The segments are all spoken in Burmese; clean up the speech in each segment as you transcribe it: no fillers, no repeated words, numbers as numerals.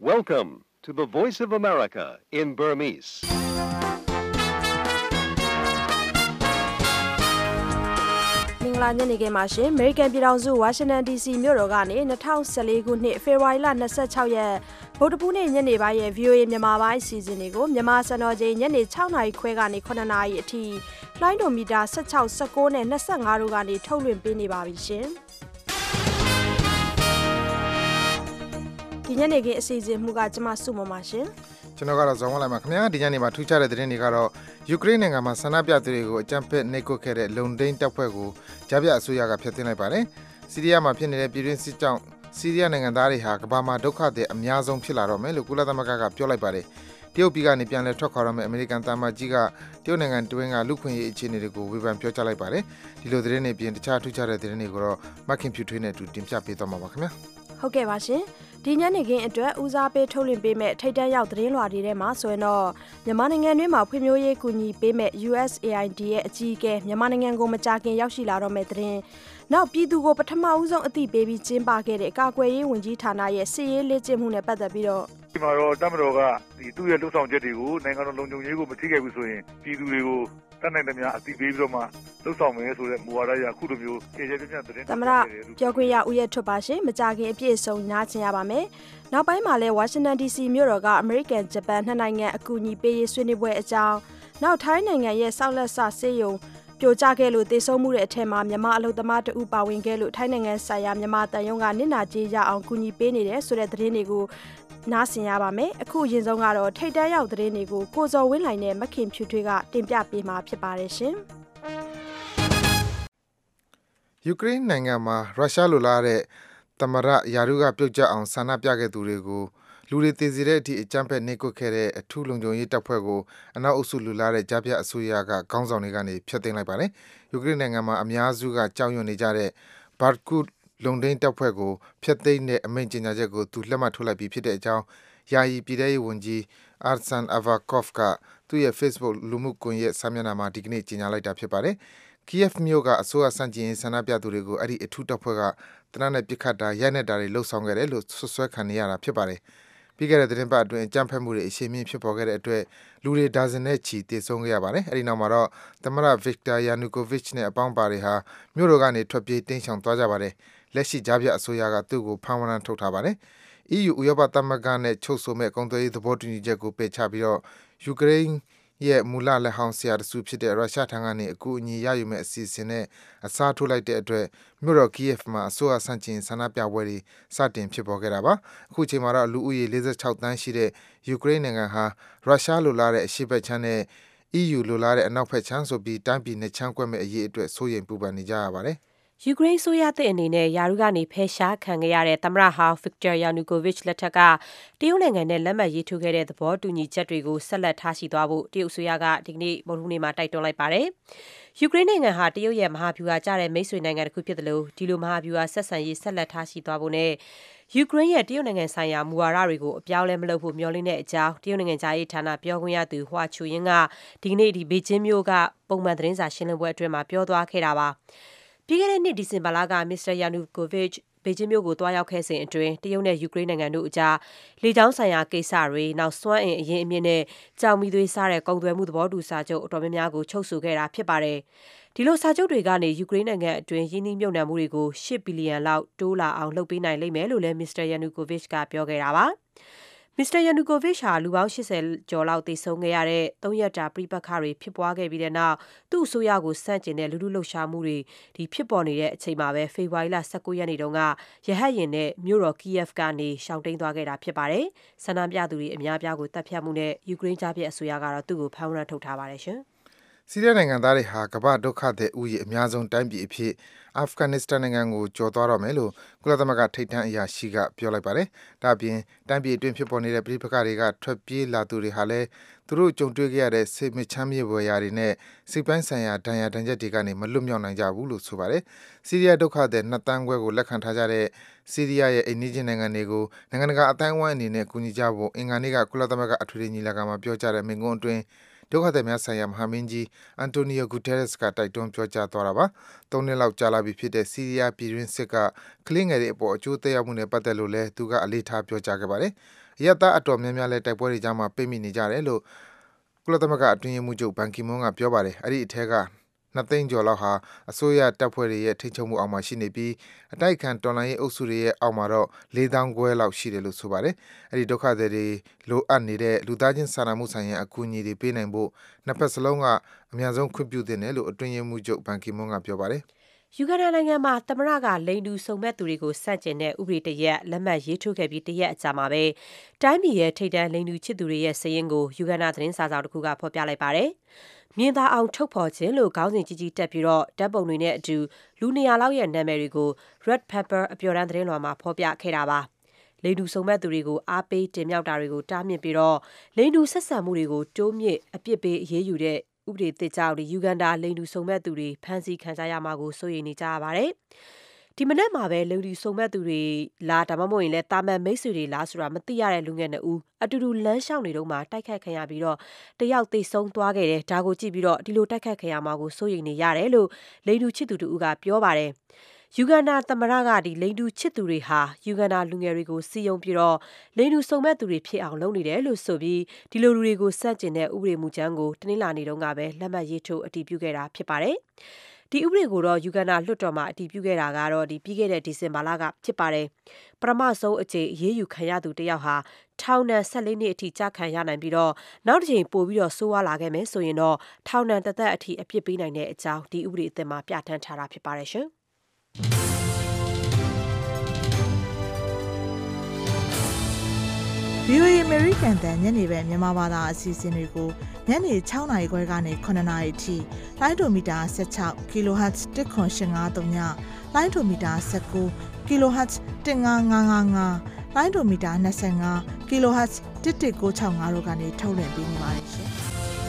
Welcome to the Voice of America in Burmese. ။မင်္ဂလာညနေခင်းပါရှင်။ American ပြည်ထောင်စု Washington DC မြို့တော်ကနေ2014ခုနှစ်ဖေဖော်ဝါရီလ26ရက်ဗုဒ္ဓဘူးနေ့ညနေပိုင်းရဲ့ VOA မြန်မာပိုင်းအစီအစဉ်တွေကိုမြန်မာစံတော်ချိန်ညနေ6နာရီခွဲကနေ9နာရီအထိလိုင်းဒိုမီတာ16 19နဲ့25တို့ကနေထုတ်လွှင့်ပေးနေပါပြီရှင်။ဒီညနေခင်းအစီအစဉ်မှုကကျမစုမပါရှင်။ကျွန်တော်ကတော့ဇော်ဝင်းလိုက်ပါခင်ဗျာဒီညနေမှာထူးခြားတဲ့သတင်းတွေကတော့ယူကရိန်းနိုင်ငံမှာဆန္ဒပြသူတွေကိုအကြမ်းဖက်နှိပ်ကွပ်ခဲ့တဲ့လုံဒိန်းတပ်ဖွဲ့ကိုကြားပြအစိုးရကဖျက်သိမ်းလိုက်ပါတယ်။ဆီးရီးယားမှာဖြစ်နေတဲ့ပြည်တွင်းစစ်ကြောင့်ဆီးရီးယားနိုင်ငံသားတွေဟာကမ္ဘာမှာဒုက္ခသည်အများဆုံးဖြစ်လာတော့မယ်လို့ကုလသမဂ္ဂကပြောလိုက်ပါတယ်။တရုတ်ပြည်ကနေပြန်လည်ထွက်ခွာတော့မယ့်အမေရိကန်သမ္မတကြီးကတရုတ်နိုင်ငံတွင်းကလူခွင့်ရေးအခြေအနေတွေကိုဝေဖန်ပြောကြားလိုက်ပါတယ်။ဒီလိုသတင်းတွေပြင်တခြားထူးခြားတဲ့သတင်းတွေကိုတော့မခင်ဖြူထွေးနဲ့အတူတင်ပြပေးသွားမှာပါခင်ဗျာ။ဟုတ်ကဲ့ပါရှင်။ဒီညနေခင်းအတွက်ဦးစားပေးထုတ်လွှင့်ပေးမဲ့ထိတ်တန့်ရောက်သတင်းလွှာတွေထဲမှာဆိုရင်တော့မြန်မာနိုင်ငံတွင်းမှာဖွံ့ဖြိုးရေးကူညီပေးမဲ့ USAID ရဲ့အကြီးအကဲမြန်မာနိုင်ငံကိုမကြာခင်ရောက်ရှိလာတော့မဲ့သတင်းနောက်ပြည်သူကိုပထမဦးဆုံးအသိပေးပြီးကျင်းပခဲ့တဲ့ကာကွယ်ရေးဝန်ကြီးဌာနရဲ့စစ်ရေးလေ့ကျင့်မှုနဲ့ပတ်သက်ပြီးတော့ဒီမှာတော့တမတော်ကသူ့ရဲ့လှုပ်ဆောင်ချက်တွေကိုနိုင်ငံတော်လုံခြုံရေးကိုမထိခိုက်ဘူးဆိုရင်ပြည်သူတွေကိုတတ်နိုင်တဲ့များအသိပေးပြီးတော့မှလှုပ်ဆောင်မယ်ဆိုတဲ့မူဝါဒအရအခုလိုမျိုးခြေချပြပြသတင်းသမရပြောခွင့်ရဦးရထွတ်ပါရှင်မကြခင်အပြည့်အစုံနားချင်ရပါမယ်နောက်ပိုင်းမှာလဲဝါရှင်တန် DC မြို့တော်ကအမေရိကန်ဂျပန်နှစ်နိုင်ငံအကူအညီပေးရေးဆွေးနွေးပွဲအကြောင်းနောက်ထိုင်းနိုင်ငံရဲ့ဆောက်လက်ဆဆေးရုံပြိုကျခဲ့လို့တေဆုံးမှုတဲ့အထက်မှာမြန်မာအလုပ်သမားတဦးပါဝင်ခဲ့လို့ထိုင်းနိုင်ငံဆိုင်ရာမြန်မာတန်ယုံကနစ်နာကြေးရအောင်ကူညီပေးနေတယ်ဆိုတဲ့သတင်းတွေကိုနားဆင်ရပါမယ်အခုအရင်ဆုံးကတော့ထိတ်တန်းရောက်သတင်းတွေကိုကိုဇော်ဝင်းလှိုင်နဲ့မခင်ဖြူထွေးကတင်ပြပေးမှာဖြစ်ပါတယ်ရှင်ယူကရိန်းနိုင်ငံမှာရုရှားလိုလားတဲ့သမရယာရုကပြုတ်ကျအောင်ဆန္ဒပြခဲ့သူတွေကိုလူတွေတည်စီတဲ့အထိအကြမ်းဖက်နှိပ်ကွပ်ခဲ့တဲ့အထူးလုံခြုံရေးတပ်ဖွဲ့ကိုအနောက်အုပ်စုလူလားတဲ့ကြားပြအစိုးရကခေါင်းဆောင်တွေကနေဖျက်သိမ်းလိုက်ပါတယ်။ယူကရိန်းနိုင်ငံမှာအများစုကကြောက်ရွံ့နေကြတဲ့ဘာကုလုံဒိန်းတပ်ဖွဲ့ကိုဖျက်သိမ်းတဲ့အမိန့်ကြေညာချက်ကိုသူလက်မှတ်ထိုးလိုက်ပြီးဖြစ်တဲ့အကြောင်းယာယီပြည်ထောင်ရေးဝန်ကြီး Arsen Avakov ကသူ့ရဲ့ Facebook လူမှုကွန်ရက်စာမျက်နှာမှာဒီကနေ့ကြေညာလိုက်တာဖြစ်ပါတယ်။ Kiev မြို့ကအစိုးရစန့်ကျင်ရေးဆန္ဒပြသူတွေကိုအဲ့ဒီအထူးတပ်ဖွဲ့ကတနက်နဲ့ပစ်ခတ်တာရိုက်နှက်တာတွေလှုပ်ဆောင်ခဲ့တယ်လို့ဆွဆွဲခံနေရတာဖြစ်ပါတယ်။ပြီးခဲ့တဲ့သတင်းပတ်အတွင်းအကြမ်းဖက်မှုတွေအရှိန်မြင့်ဖြစ်ပေါ်ခဲ့တဲ့အတွက်လူတွေဒါဇင်နဲ့ချီတေဆုံးခဲ့ရပါတယ်။အဲဒီနောက်မှာတော့သမရ Viktor Yanukovych နဲ့အပေါင်းပါတွေဟာမြို့တော်ကနေထွက်ပြေးတိမ်းရှောင်သွားကြပါတယ်။လက်ရှိကြားပြအစိုးရကသူ့ကိုဖမ်းဝရမ်းထုတ်ထားပါတယ်။ EU ဥရောပသမဂ္ဂနဲ့ချုပ်ဆိုမဲ့ကုန်သွယ်ရေးသဘောတူညီချက်ကိုပယ်ချပြီးတော့ယူကရိန်းရဲ့မူလလက်ဟောင်းဆရာတစုဖြစ်တဲ့ရုရှားထံကနေအကူအညီရယူမဲ့အစီအစဉ်နဲ့အစားထိုးလိုက်တဲ့အတွက်မြို့တော် Kiev မှာအစိုးရဆန့်ကျင်ဆန္ဒပြပွဲတွေစတင်ဖြစ်ပေါ်ခဲ့တာပါအခုချိန်မှာတော့လူဦးရေ46တန်းရှိတဲ့ယူကရိန်းနိုင်ငံဟာရုရှားလိုလားတဲ့အရှေ့ဘက်ခြမ်းနဲ့ EU လိုလားတဲ့အနောက်ဘက်ခြမ်းဆိုပြီးတိုင်းပြည်နှစ်ချမ်းကွက်မဲ့အရေးအတွက်စိုးရိမ်ပူပန်နေကြရပါတယ်ယူကရိန်းဆိုရတဲ့အနေနဲ့ယာရုကနေဖယ်ရှားခံခဲ့ရတဲ့သမ္မတဟောင်း Viktor Yanukovych လက်ထက်ကတရုတ်နိုင်ငံနဲ့လက်မှတ်ရေးထိုးခဲ့တဲ့သဘောတူညီချက်တွေကိုဆက်လက်ထားရှိသွားဖို့တရုတ်အစိုးရကဒီကနေ့ဗုဒ္ဓဟူးနေ့မှာတိုက်တွန်းလိုက်ပါတယ်။ယူကရိန်းနိုင်ငံဟာတရုတ်ရဲ့မဟာဗျူဟာကျတဲ့မိတ်ဆွေနိုင်ငံတစ်ခုဖြစ်တယ်လို့ဒီလိုမဟာဗျူဟာဆက်ဆံရေးဆက်လက်ထားရှိသွားဖို့နဲ့ယူကရိန်းရဲ့တရုတ်နိုင်ငံဆိုင်ရာမူဝါဒတွေကိုအပြောင်းလဲမလုပ်ဖို့မျှော်လင့်တဲ့အကြောင်းတရုတ်နိုင်ငံသားရေးဌာနပြောခွင့်ရသူဟွာချူယင်းကဒီကနေ့ဘေကျင်းမြို့ကပုံမှန်သတင်းစာရှင်းလင်းပွဲအတွင်းမှာပြောသွားခဲ့တာပါ။ပြီးခဲ့တဲ့နှစ်ဒီဇင်ဘာလကမစ္စတာယာနူကိုဗစ်ဘေကျင်းမြို့ကိုတွားရောက်ခဲ့စဉ်အတွင်းတရုတ်နဲ့ယူကရိန်းနိုင်ငံတို့အကြားလေကြောင်းဆိုင်ရာကိစ္စတွေနောက်စွမ်းအင်အရင်းအမြစ်နဲ့ကြောင်မီသွေးစားတဲ့ကုန်သွယ်မှုသဘောတူစာချုပ်အတော်များများကိုချုပ်ဆိုခဲ့တာဖြစ်ပါတယ်။ဒီလိုစာချုပ်တွေကနေယူကရိန်းနိုင်ငံအတွင်းရင်းနှီးမြှုပ်နှံမှုတွေကို8ဘီလီယံလောက်တိုးလာအောင်လုပ်ပေးနိုင်လိမ့်မယ်လို့လည်းမစ္စတာယာနူကိုဗစ်ကပြောခဲ့တာပါ။မစ္စတာယာနူကိုဗစ်ဟာလူပေါင်း80ကျော်လောက်သေဆုံးခဲ့ရတဲ့3ရက်တာပြိပက္ခတွေဖြစ်ပွားခဲ့ပြီးတဲ့နောက်သူ့အစိုးရကိုစန့်ကျင်တဲ့လူထုလှုပ်ရှားမှုတွေဖြစ်ပေါ်နေတဲ့အချိန်မှာပဲဖေဖော်ဝါရီလ19ရက်နေ့တုန်းကရဟတ်ယာဉ်နဲ့မြို့တော် Kiev ကနေရှောင်တိမ်းသွားခဲ့တာဖြစ်ပါတယ်။ဆန္ဒပြသူတွေအများအပြားကိုတပ်ဖြတ်မှုနဲ့ယူကရိန်းကြားပြအစိုးရကတော့သူ့ကိုဖမ်းဝရမ်းထုတ်ထားပါတယ်ရှင်။ဆီးရီးယားနိုင်ငံသားတွေဟာကမ္ဘာဒုက္ခသည်ဥယျာဉ်အများဆုံးတိုင်းပြည်အဖြစ်အာဖဂန်နစ္စတန်နိုင်ငံကိုကျော်သွားတော့မယ်လို့ကုလသမဂ္ဂထိပ်တန်းအရာရှိကပြောလိုက်ပါတယ်။ဒါ့အပြင်တိုင်းပြည်အတွင်းဖြစ်ပေါ်နေတဲ့ပြည်ပခါတွေကထွက်ပြေးလာသူတွေဟာလည်းသူတို့ကြုံတွေ့ခဲ့ရတဲ့စိတ်မချမ်းမြေ့ဖွယ်ရာတွေနဲ့စိတ်ပိုင်းဆိုင်ရာဒဏ်ရာဒဏ်ချက်တွေကနေမလွတ်မြောက်နိုင်ကြဘူးလို့ဆိုပါတယ်။ဆီးရီးယားဒုက္ခသည်2တန်းခွဲကိုလက်ခံထားကြတဲ့ဆီးရီးယားရဲ့အိမ်နီးချင်းနိုင်ငံတွေကိုနိုင်ငံတကာအတိုင်းအဝိုင်းအနေနဲ့ကူညီကြဖို့အင်္ဂါနေ့ကကုလသမဂ္ဂအထွေထွေညီလာခံမှာပြောကြားတဲ့မိန့်ခွန်းအတွင်းဒုက္ခသည်များဆိုင်ရာမဟာမင်းကြီးအန်တိုနီယိုဂူတဲရက်စ်ကတိုက်တွန်းပြောကြားသွားတာပါ။3နှစ်လောက်ကြာလာပြီဖြစ်တဲ့ဆီးရီးယားပြည်တွင်းစစ်ကကလေးငယ်တွေအပေါ်အကျိုးသက်ရောက်မှုနဲ့ပတ်သက်လို့လည်းသူကအလေးထားပြောကြားခဲ့ပါတယ်။အရပ်သားအတော်များများလည်းတိုက်ပွဲတွေကြားမှာပိတ်မိနေကြတယ်လို့ကုလသမဂ္ဂအတွင်းရေးမှူးချုပ်ဘန်ကီမွန်းကပြောပါတယ်။အဲ့ဒီအထက်က2 သိန်းကျော်လောက်ဟာအစိုးရတပ်ဖွဲ့တွေရဲ့ထိန်းချုပ်မှုအောက်မှာရှိနေပြီးအတိုက်ခံတော်လှန်ရေးအုပ်စုတွေရဲ့အောက်မှာတော့4,500လောက်ရှိတယ်လို့ဆိုပါတယ်။အဲ့ဒီဒုက္ခသည်တွေလိုအပ်နေတဲ့လူသားချင်းစာနာမှုဆိုင်ရာအကူအညီတွေပေးနိုင်ဖို့နှစ်ဖက်စလုံးကအများဆုံးခွင့်ပြုသင့်တယ်လို့အတွင်းရေးမှူးချုပ်ဘန်ကီမွန်းကပြောပါတယ်။ယူဂန်ဒါနိုင်ငံမှာသမ္မတကလိင်တူစုံမက်သူတွေကိုစန့်ကျင်တဲ့ဥပဒေတရက်လက်မှတ်ရေးထိုးခဲ့ပြီးတရက်အကြာမှာပဲတိုင်းပြည်ရဲ့ထိပ်တန်းလိင်တူချစ်သူတွေရဲ့စာရင်းကိုယူဂန်ဒါသတင်းစာစောင်တစ်ခုကဖော်ပြလိုက်ပါတယ်။မြင်သာအောင်ထုတ်ဖော်ခြင်းလို့ခေါင်းစဉ်ကြီးကြီးတက်ပြီးတော့ဓာတ်ပုံတွေနဲ့အတူလူ200လောက်ရဲ့နာမည်တွေကို Red Pepper အပျော်တမ်းသတင်းလွှာမှာဖော်ပြခဲ့တာပါ။လိင်တူစုံမက်သူတွေကိုအားပေးတင်မြှောက်တာတွေကိုတားမြစ်ပြီးတော့လိင်တူဆက်ဆံမှုတွေကိုတိုးမြင့်အပြစ်ပေးအရေးယူတဲ့ဥပဒေသစ်ကြောင့်ယူဂန်ဒါလိင်တူစုံမက်သူတွေဖမ်းဆီးခံကြရမှာကိုစိုးရိမ်နေကြရပါတယ်။ဒီမနေ့မှာပဲလိင်တူစုံမက်သူတွေလားဒါမှမဟုတ်ရင်လည်းတာမန်မိတ်ဆွေတွေလားဆိုတာမသိရတဲ့လူငယ်2ဦးအတူတူလမ်းလျှောက်နေတော့မှတိုက်ခတ်ခံရပြီးတော့တယောက်သေဆုံးသွားခဲ့တယ်ဒါကိုကြည့်ပြီးတော့ဒီလိုတိုက်ခတ်ခံရမှာကိုစိုးရိမ်နေရတယ်လို့လိင်တူချစ်သူ2ဦးကပြောပါတယ်။ယူဂန်ဒါသမ္မတကလိင်တူချစ်သူတွေဟာယူဂန်ဒါလူငယ်တွေကိုစီယုံပြီးတော့လိင်တူစုံမက်သူတွေဖြစ်အောင်လုပ်နေတယ်လို့ဆိုပြီးဒီလိုလူတွေကိုစန့်ကျင်တဲ့ဥပဒေမူကြမ်းကိုတနင်္လာနေ့တုန်းကပဲလက်မှတ်ရေးထိုးအတည်ပြုခဲ့တာဖြစ်ပါတယ်။ဒီဥပဒေကိုတော့ယူဂန်ဒါလွှတ်တော်မှာအတည်ပြုခဲ့တာကတော့ပြီးခဲ့တဲ့ဒီဇင်ဘာလကဖြစ်ပါတယ်။ပထမဆုံးအကြိမ်အရေးယူခံရသူတစ်ယောက်ဟာထောင်ဒဏ်14နှစ်အထိကြာခံရနိုင်ပြီးတော့နောက်တစ်ကြိမ်ပို့ပြီးတော့ဆိုးဝါးလာခဲ့မယ်ဆိုရင်တော့ထောင်ဒဏ်တစ်သက်အထိအပြစ်ပေးနိုင်တဲ့အကြောင်းဒီဥပဒေအသစ်မှာပြဋ္ဌာန်းထားတာဖြစ်ပါတယ်ရှင်။ VOA American တန်ညနေပဲမြန်မာဘာသာအစီအစဉ်တွေကိုညနေ6:00 နာရီခွဲကနေ9:00 နာရီအထိလိုင်းဒိုမီတာ16 kHz 1.853ညလိုင်းဒိုမီတာ19 kHz 15555လိုင်းဒိုမီတာ25 kHz 11965တို့ကနေထုတ်လွှင့်ပေးနေပါတယ်ရှင်။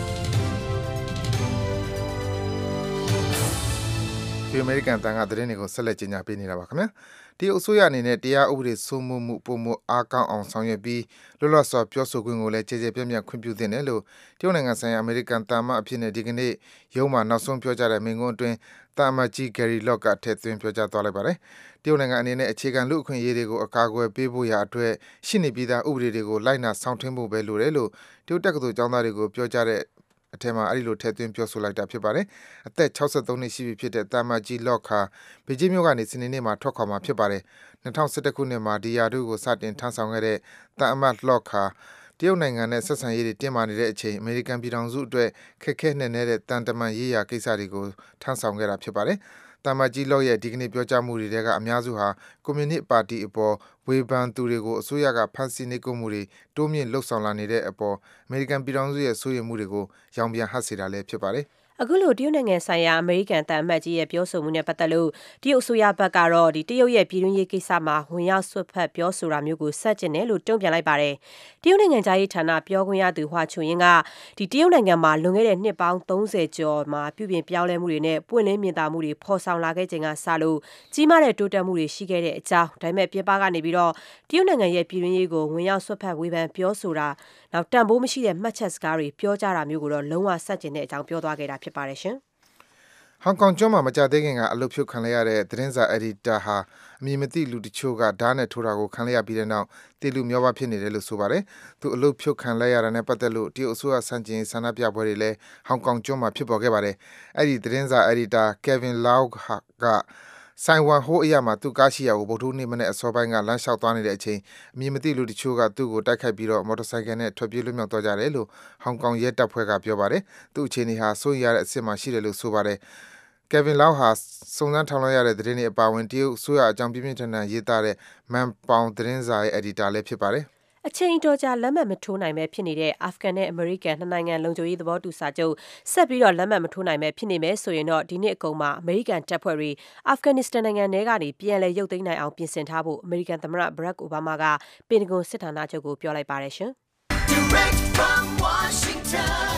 ဒီအမေရိကန်တန်ကသတင်းတွေကိုဆက်လက်ကြီးညာပေးနေတာပါခင်ဗျာဒီအစိုးရအနေနဲ့တရားဥပဒေစိုးမိုးမှုပုံမှုအားကောင်းအောင်ဆောင်ရွက်ပြီးလွတ်လပ်စွာပြောဆိုခွင့်ကိုလည်းခြေခြေပြန့်ပြန့်ခွင့်ပြုသင့်တယ်လို့တရုတ်နိုင်ငံဆိုင်ရာအမေရိကန်တာမန်အဖြစ်နဲ့ဒီကနေ့ရုံးမှာနောက်ဆုံးပြောကြားတဲ့မိန့်ခွန်းအတွင်းတာမန်ကြီး Gary Locke ကထည့်သွင်းပြောကြားသွားလိုက်ပါတယ်တရုတ်နိုင်ငံအနေနဲ့အခြေခံလူ့အခွင့်အရေးတွေကိုအကာအကွယ်ပေးဖို့ရာအတွက်ရှိနေပြီးသားဥပဒေတွေကိုလိုက်နာဆောင်ထင်းဖို့ပဲလိုတယ်လို့တရုတ်တက္ကသိုလ်ကျောင်းသားတွေကိုပြောကြားတဲ့အထက်မှာအဲ့ဒီလိုထည့်သွင်းပြောဆိုလိုက်တာဖြစ်ပါတယ်။အသက်63နှစ်ရှိပြီဖြစ်တဲ့တာမန်ကြီး Locke ဟာဘေကျင်းမြို့ကနေစနေနေ့မှာထွက်ခွာမှာဖြစ်ပါတယ်။2011ခုနှစ်မှာဒီယာတို့ကိုစတင်ထမ်းဆောင်ခဲ့တဲ့တာအမတ် Locke ဟာတရုတ်နိုင်ငံနဲ့ဆက်ဆံရေးတွေတင်းမာနေတဲ့အချိန်အမေရိကန်ပြည်ထောင်စုအတွက်ခက်ခဲနှဲ့တဲ့တန်တမန်ရေးရာကိစ္စတွေကိုထမ်းဆောင်ခဲ့တာဖြစ်ပါတယ်။တာမန်ကြီး Locke ရဲ့ဒီကနေ့ပြောကြားမှုတွေကအများစုဟာကွန်မြူနစ်ပါတီအပေါ်ဝေဖန်သူတွေကိုအစိုးရကဖမ်းဆီးနှိပ်ကွပ်မှုတွေတိုးမြင့်လှုပ်ဆောင်လာနေတဲ့အပေါ်အမေရိကန်ပြည်ထောင်စုရဲ့စိုးရိမ်မှုတွေကိုရောင်ပြန်ဟပ်စေတာလည်းဖြစ်ပါတယ်။အခုလိုတရုတ်နိုင်ငံဆိုင်ရာအမေရိကန်တန်အမတ်ကြီးရဲ့ပြောဆိုမှုနဲ့ပတ်သက်လို့တရုတ်အစိုးရဘက်ကတော့တရုတ်ရဲ့ပြည်တွင်းရေးကိစ္စမှာဝင်ရောက်ဆွတ်ဖက်ပြောဆိုတာမျိုးကိုဆက်ကျင်တယ်လို့တုံ့ပြန်လိုက်ပါတယ်။တရုတ်နိုင်ငံသားရေးဌာနပြောခွင့်ရသူဟွာချွန်ယင်းကတရုတ်နိုင်ငံမှာလွန်ခဲ့တဲ့နှစ်ပေါင်း30ကျော်မှာပြုပြင်ပြောင်းလဲမှုတွေနဲ့ပွင့်လင်းမြင်သာမှုတွေဖော်ဆောင်လာခဲ့ချိန်ကစလို့ကြီးမားတဲ့တိုးတက်မှုတွေရှိခဲ့တဲ့အကြောင်းဒါပေမဲ့ပြပကနေပြီးတော့တရုတ်နိုင်ငံရဲ့ပြည်တွင်းရေးကိုဝင်ရောက်ဆွတ်ဖက်ဝေဖန်ပြောဆိုတာနောက်တန်ဖိုးမရှိတဲ့မှတ်ချက်စကားတွေပြောကြတာမျိုးကိုတော့လုံးဝဆက်ကျင်တဲ့အကြောင်းပြောသွားခဲ့တာဖြစ်ပါတယ်ရှင်။ဟောင်ကောင်ကျွန်းမှာမကြသေးခင်ကအလုပ်ဖြုတ်ခံလိုက်ရတဲ့သတင်းစာအက်ဒီတာဟာအမည်မသိလူတချို့ကဓာတ်နဲ့ထိုးတာကိုခံလိုက်ရပြီးတဲ့နောက်တေလူမျောပါဖြစ်နေတယ်လို့ဆိုပါတယ်။သူအလုပ်ဖြုတ်ခံလိုက်ရတာနဲ့ပတ်သက်လို့တရုတ်အစိုးရစံကျင်ဆန္ဒပြပွဲတွေလည်းဟောင်ကောင်ကျွန်းမှာဖြစ်ပေါ်ခဲ့ပါတယ်။အဲ့ဒီသတင်းစာအက်ဒီတာ Kevin Lau ကဆိုင်ဝမ်ဟိုးအရာမှာသူ့ကားရှိရာကိုဗုဒ္ဓနေ့မနေ့အစောပိုင်းကလမ်းလျှောက်သွားနေတဲ့အချိန်အမည်မသိလူတချို့ကသူ့ကိုတိုက်ခိုက်ပြီးတော့မော်တော်ဆိုင်ကယ်နဲ့ထွက်ပြေးလွတ်မြောက်သွားကြတယ်လို့ဟောင်ကောင်ရဲတပ်ဖွဲ့ကပြောပါတယ်။သူ့အခြေအနေဟာစိုးရိမ်ရတဲ့အဆင့်မှာရှိတယ်လို့ဆိုပါတယ်။ Kevin Lau ဟာစုံစမ်းထောက်လှမ်းရတဲ့သတင်းတွေအပါအဝင်တရုတ်အစိုးရအကြောင်းပြင်းပြင်းထန်ထန်ရေးသားတဲ့မန်ပေါင်သတင်းစာရဲ့အက်ဒီတာလည်းဖြစ်ပါတယ်။အချိန်တော်ကြာလက်မှတ်မထိုးနိုင်ပဲဖြစ်နေတဲ့အာဖဂန်နဲ့အမေရိကန်နှစ်နိုင်ငံလုံခြုံရေးသဘောတူစာချုပ်ဆက်ပြီးတော့လက်မှတ်မထိုးနိုင်ပဲဖြစ်နေမယ်ဆိုရင်တော့ဒီနှစ်အကုန်မှာအမေရိကန်တပ်ဖွဲ့တွေအာဖဂန်နစ္စတန်နိုင်ငံထဲကနေပြန်လည်ရုပ်သိမ်းနိုင်အောင်ပြင်ဆင်ထားဖို့အမေရိကန်သမ္မတဘရက်အိုဘားမားကပင်တဂွန်စစ်ဌာနချုပ်ကိုပြောလိုက်ပါတယ်ရှင်။ Direct from Washington,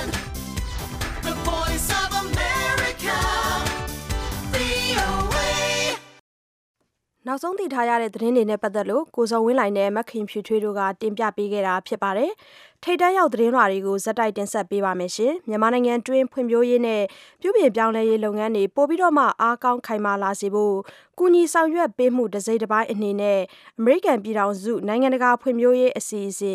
the voice of America, VOA နောက်ဆုံးသိထားရတဲ့သတင်းတွေနဲ့ပတ်သက်လို့ကိုစောဝင်းလိုင်နဲ့မခင်ဖြူထွေးတို့ကတင်ပြပေးခဲ့တာဖြစ်ပါတယ်။ထိပ်တန်းရောက်သတင်းလွှာတွေကိုဇက်တိုက်တင်ဆက်ပေးပါမယ်ရှင်။မြန်မာနိုင်ငံတွင်းဖွံ့ဖြိုးရေးနဲ့ပြုပြင်ပြောင်းလဲရေးလုပ်ငန်းတွေပိုပြီးတော့မှအားကောင်းခိုင်မာလာစေဖို့ကူညီဆောင်ရွက်ပေးမှုတစ်စိတ်တစ်ပိုင်းအနေနဲ့အမေရိကန်ပြည်ထောင်စုနိုင်ငံတကာဖွံ့ဖြိုးရေးအစီအစဉ်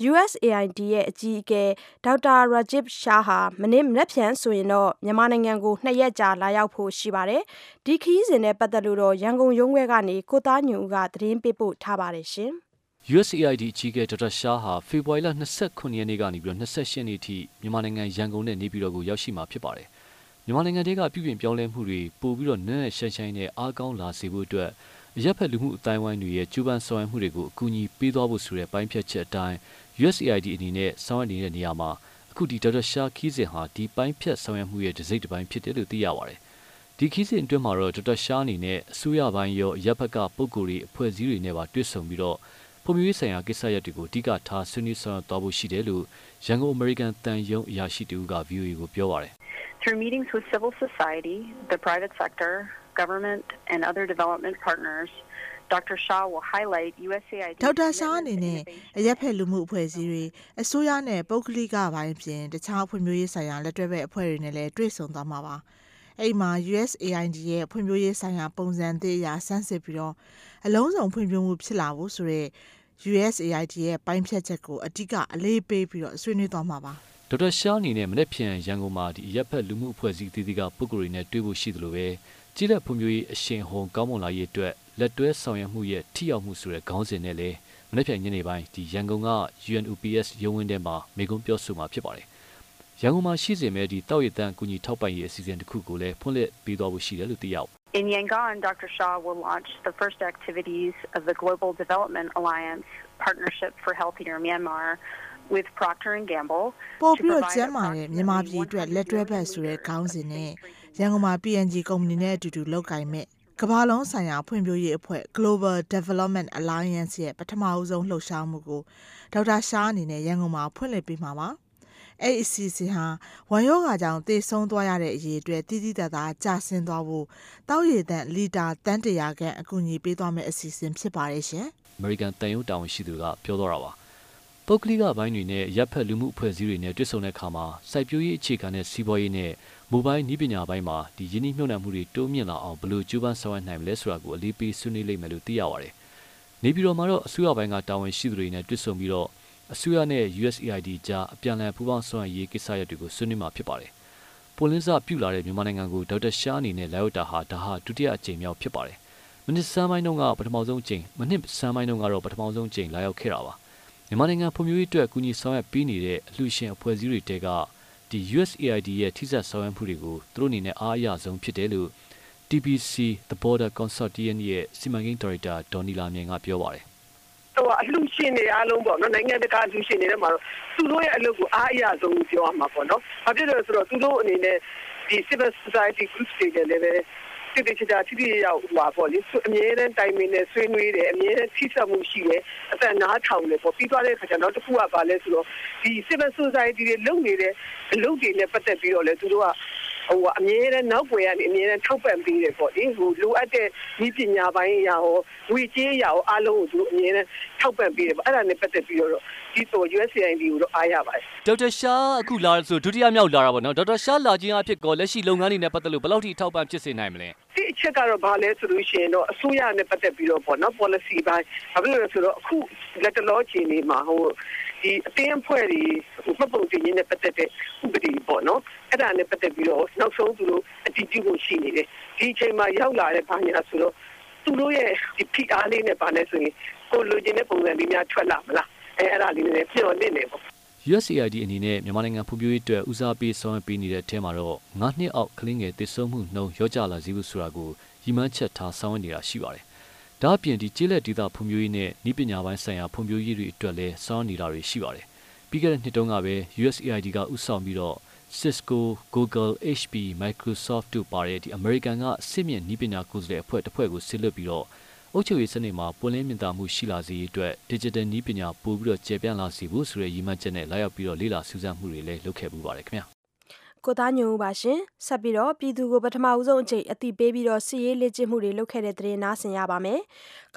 USAID ရဲ့အကြီးအကဲဒေါက်တာ Rajiv Shah ဟာမနေ့ဖြန်ဆိုရင်တော့မြန်မာနိုင်ငံကို2 ရက်ကြာလာရောက်ဖို့ရှိပါတယ်။ဒီခရီးစဉ်နဲ့ပတ်သက်လို့တော့ရန်ကုန်ရုံးခွဲကနေကိုသားညွန့်ဦးကသတင်းပေးပို့ထားပါတယ်ရှင်။ USAID အကြီးအကဲဒေါက်တာရှားဟာဖေဖော်ဝါရီလ29ရက်နေ့ကနေပြီးတော့28ရက်နေ့ထိမြန်မာနိုင်ငံရန်ကုန်နဲ့နေပြည်တော်ကိုရောက်ရှိမှာဖြစ်ပါတယ်။မြန်မာနိုင်ငံတွေကပြုပြင်ပြောင်းလဲမှုတွေပို့ပြီးတော့နည်းနည်းရှိုင်းရှိုင်းနဲ့အားကောင်းလာစေဖို့အတွက်အရက်ဖက်လူမှုအတိုင်းဝိုင်းတွေရဲ့ကျူးပန်းဆောင်ရွက်မှုတွေကိုအကူအညီပေးသွားဖို့ဆိုတဲ့ပိုင်းဖြတ်ချက်အတိုင်း USAID အနေနဲ့ဆောင်ရွက်နေတဲ့နေရာမှာအခုဒီဒေါက်တာရှားခီးစဉ်ဟာဒီပိုင်းဖြတ်ဆောင်ရွက်မှုရဲ့တစ်စိတ်တစ်ပိုင်းဖြစ်တယ်လို့သိရပါတယ်။ဒီခီးစဉ်အတွင်းမှာတော့ဒေါက်တာရှားအနေနဲ့အစိုးရပိုင်းရောအရက်ဖက်ကပုဂ္ဂိုလ်တွေအဖွဲ့အစည်းတွေနဲ့ပါတွေ့ဆုံပြီးတော့ဖွံ့ဖြိုးရေးဆိုင်ရာကိစ္စရပ်တွေကိုအဓိကထားဆွေးနွေးဆောင်ရွက်သွားဖို့ရှိတယ်လို့ရန်ကုန်အမေရိကန်တန်ယုံအရာရှိတူက VOA ကိုပြောပါတယ်။ Through meetings with civil society, the private sector, government and other development partners, Dr. Shah will highlight USAID ဒေါက်တာရှားအနေနဲ့အရက်ဖက်လူမှုအဖွဲ့အစည်းတွေအစိုးရနဲ့ပုဂ္ဂလိကပိုင်းပြင်တခြားဖွံ့ဖြိုးရေးဆိုင်ရာလက်တွဲဘက်အဖွဲ့တွေနဲ့လည်းတွေ့ဆုံသွားမှာပါ။အဲ့မှာ USAID ရဲ့ဖွံ့ဖြိုးရေးဆိုင်ရာပုံစံသစ်အရဆန်းစစ်ပြီးတော့အလုံးစုံဖွံ့ဖြိုးမှုဖြစ်လာဖို့ဆိုတဲ့ USAID ရဲ့ပိုင်းဖြတ်ချက်ကိုအဓိကအလေးပေးပြီးတော့ဆွေးနွေးသွားမှာပါဒေါက်တာရှားအနေနဲ့မနေ့ဖြန်ရန်ကုန်မှာဒီရပ်ဖက်လူမှုအဖွဲ့အစည်းတည်တည်ကပုဂ္ဂိုလ်တွေနဲ့တွေ့ဖို့ရှိတယ်လို့ပဲကြီးလက်ဖွံ့ဖြိုးရေးအရှင်ဟောကောင်းမွန်လာရေးအတွက်လက်တွဲဆောင်ရွက်မှုရဲ့ထိရောက်မှုဆိုတဲ့ခေါင်းစဉ်နဲ့လည်းမနေ့ဖြန်ညနေပိုင်းဒီရန်ကုန်က UNOPS ရုံးဝင်းထဲမှာမိန့်ခွန်းပြောဆိုမှာဖြစ်ပါတယ်ရန်ကုန်မှာရှိစေမဲ့ဒီတောက်ရည်တန်းအကူအညီထောက်ပံ့ရေးအစီအစဉ်တစ်ခုကိုလည်းဖွင့်လှစ်ပေးသွားဖို့ရှိတယ်လို့သိရပါတယ် In Yangon, Dr. Shah will launch the first activities of the Global Development Alliance Partnership for Healthier Myanmar with Procter & Gamble. ပို့ပြီးတော့ကျန်းမာတဲ့မြန်မာပြည်အတွက်လက်တွဲဘက်ဆိုတဲ့ခေါင်းစဉ်နဲ့ရန်ကုန်မှာ P&G ကုမ္ပဏီနဲ့အတူတူလုပ်ကိုင်မဲ့ကမ္ဘာလုံးဆိုင်ရာဖွံ့ဖြိုးရေးအဖွဲ့ Global Development Alliance ရဲ့ပထမအဆုံးလှုပ်ရှားမှုကိုဒေါက်တာရှားအနေနဲ့ရန်ကုန်မှာဖွင့်လှစ်ပေးမှာပါအဲ့အစီအစဉ်ဟာဝမ်ယောဂါကြောင့်သေဆုံးသွားရတဲ့အရေးအတွက်တိတိတတ်တာကြာဆင်းသွားဖို့တောက်ရည်တန်လီတာတန်း100ခန့်အကူအညီပေးသွားမယ့်အစီအစဉ်ဖြစ်ပါတယ်ရှင်။ American တန်ယုံတာဝန်ရှိသူကပြောတော့တာပါ။ပုဂ္ဂလိကဘိုင်းတွေနဲ့ရပ်ဖက်လူမှုအဖွဲ့အစည်းတွေနဲ့တွေ့ဆုံတဲ့အခါမှာစိုက်ပျိုးရေးအခြေခံတဲ့စီးပွားရေးနဲ့မိုဘိုင်းနည်းပညာပိုင်းမှာဒီယင်းနှိမ့်မြှုပ်နှံမှုတွေတိုးမြင့်လာအောင်ဘယ်လိုကြိုးပမ်းဆောင်ရွက်နိုင်မလဲဆိုတာကိုအလေးပေးဆွေးနွေးလိမ့်မယ်လို့သိရပါတယ်။နေပြည်တော်မှာတော့အစိုးရပိုင်းကတာဝန်ရှိသူတွေနဲ့တွေ့ဆုံပြီးတော့အစိုးရနဲ့ USAID ကြားအပြန်အလှန်ပူးပေါင်းဆောင်ရွက်ရေးကိစ္စရပ်တွေကိုဆွေးနွေးမှာဖြစ်ပါတယ်။ပိုလင်းစပြုလာတဲ့မြန်မာနိုင်ငံကိုဒေါက်တာရှားအနေနဲ့လာရောက်တာဟာဒါဟာဒုတိယအကြိမ်မြောက်ဖြစ်ပါတယ်။မနစ်ဆန်းပိုင်းတုန်းကပထမဆုံးအကြိမ်မနစ်ဆန်းပိုင်းတုန်းကတော့ပထမဆုံးအကြိမ်လာရောက်ခဲ့တာပါ။မြန်မာနိုင်ငံဖွံ့ဖြိုးရေးအတွက်အကူအညီဆောင်ရွက်ပေးနေတဲ့အလှူရှင်အဖွဲ့အစည်းတွေတဲကဒီ USAID ရဲ့ထိစပ်ဆောင်ရွက်မှုတွေကိုသူတို့အနေနဲ့အားအရဆုံးဖြစ်တယ်လို့ TBC The Border Consortium ရဲ့စီမံကိန်းဒါရိုက်တာဒေါ်နီလာမြင့်ကပြောပါတယ်။အလှရှင်တွေအားလုံးပေါ့နော်နိုင်ငံတကာအလှရှင်တွေထဲမှာတော့သူတို့ရဲ့အလုပ်ကိုအားအရဆုံးပြောရမှာပေါ့နော်။ဘာဖြစ်လို့လဲဆိုတော့သူတို့အနေနဲ့ဒီ civil society groups တွေလည်းပဲတိကျရောက်ဟွာပေါ့လေအမြဲတမ်းတိုင်ပင်နေဆွေးနွေးတယ်အမြဲတမ်းထိစပ်မှုရှိတယ်အသက်နားထောင်တယ်ပေါ့ပြီးသွားတဲ့အခါကျတော့တစ်ခုကဘာလဲဆိုတော့ဒီ civil society တွေလုပ်နေတဲ့အလုပ်တွေနဲ့ပတ်သက်ပြီးတော့လေသူတို့ကအမြဲတမ်းနောက်ွယ်ကနေအမြဲတမ်းထောက်ပံ့ပေးတယ်ပေါ့လေလိုအပ်တဲ့ဤပညာပိုင်းအရာရောဝေကြေးအရာရောအားလုံးကိုသူတို့အမြဲတမ်းထောက်ပံ့ပေးတယ်ပေါ့အဲ့ဒါနဲ့ပတ်သက်ပြီးတော့ဒီဆို USAID ကိုတော့အားရပါတယ်ဒေါက်တာရှားအခုလာဆိုဒုတိယမြောက်လာတာပေါ့နော်ဒေါက်တာရှားလာခြင်းအဖြစ်ကောလက်ရှိလုပ်ငန်းတွေနဲ့ပတ်သက်လို့ဘယ်လောက်ထိထောက်ပံ့ဖြစ်စေနိုင်မလဲဒီအချက်ကတော့ဘာလဲဆိုလို့ရှိရင်တော့အစိုးရနဲ့ပတ်သက်ပြီးတော့ပေါ့နော် policy ပိုင်းဘာဖြစ်လို့လဲဆိုတော့အခုလက်တလောချိန်လေးမှာဒီအတင်းအဖွဲ့တွေမှတ်ပုံတင်ရင်းနဲ့ပတ်သက်တဲ့ဥပဒေပေါ့နော်အဲ့ဒါနဲ့ပတ်သက်ပြီးတော့နောက်ဆုံးသူတို့အတည်ပြုဖို့ရှိနေတယ်ဒီအချိန်မှာရောက်လာတဲ့ဘာညာဆိုတော့သူတို့ရဲ့ဒီဖိအားလေးနဲ့ပါလဲဆိုရင်ကိုလိုချင်တဲ့ပုံစံလေးများထွက်လာမလားအဲ့ဒါလေးနဲ့ပြောနေတယ်ပေါ့ USAID အနေနဲ့မြန်မာနိုင်ငံဖွံ့ဖြိုးရေးအတွက်ဦးစားပေးဆောင်ရွက်ပေးနေတဲ့အထက်မှာတော့9နှစ်အောက်ကလေးငယ်တည်ဆုံမှုနှုန်းရောကျလာစေဖို့ဆိုတာကိုရည်မှန်းချက်ထားဆောင်ရွက်နေတာရှိပါတယ်။ဒါ့အပြင်ဒီကျေးလက်ဒေသဖွံ့ဖြိုးရေးနဲ့နည်းပညာပိုင်းဆိုင်ရာဖွံ့ဖြိုးရေးတွေအတွက်လည်းဆောင်ရွက်နေတာတွေရှိပါတယ်။ပြီးခဲ့တဲ့နှစ်တုန်းကပဲ USAID ကဦးဆောင်ပြီးတော့ Cisco, Google, HP, Microsoft တို့ပါတဲ့ဒီ American ကစစ်မြင့်နည်းပညာကိုယ်စားလှယ်အဖွဲ့တစ်ဖွဲ့ကိုဆစ်လွတ်ပြီးတော့အုပ်ချုပ်ရေးစနစ်မှာပွင့်လင်းမြင်သာမှုရှိလာစေရေးအတွက် digital နည်းပညာပို့ပြီးတော့ကျေပြန့်လာစေဖို့ဆိုတဲ့ရည်မှန်းချက်နဲ့လာရောက်ပြီးတော့လေ့လာစူးစမ်းမှုတွေလည်းလုပ်ခဲ့ပူပါတယ်ခင်ဗျာကိုသားညိုဦးပါရှင်ဆက်ပြီးတော့ပြည်သူကိုပထမဦးဆုံးအချိန်အတိပေးပြီးတော့စီရေးလေ့ကျင့်မှုတွေလုပ်ခဲ့တဲ့သတင်းနားဆင်ရပါမယ်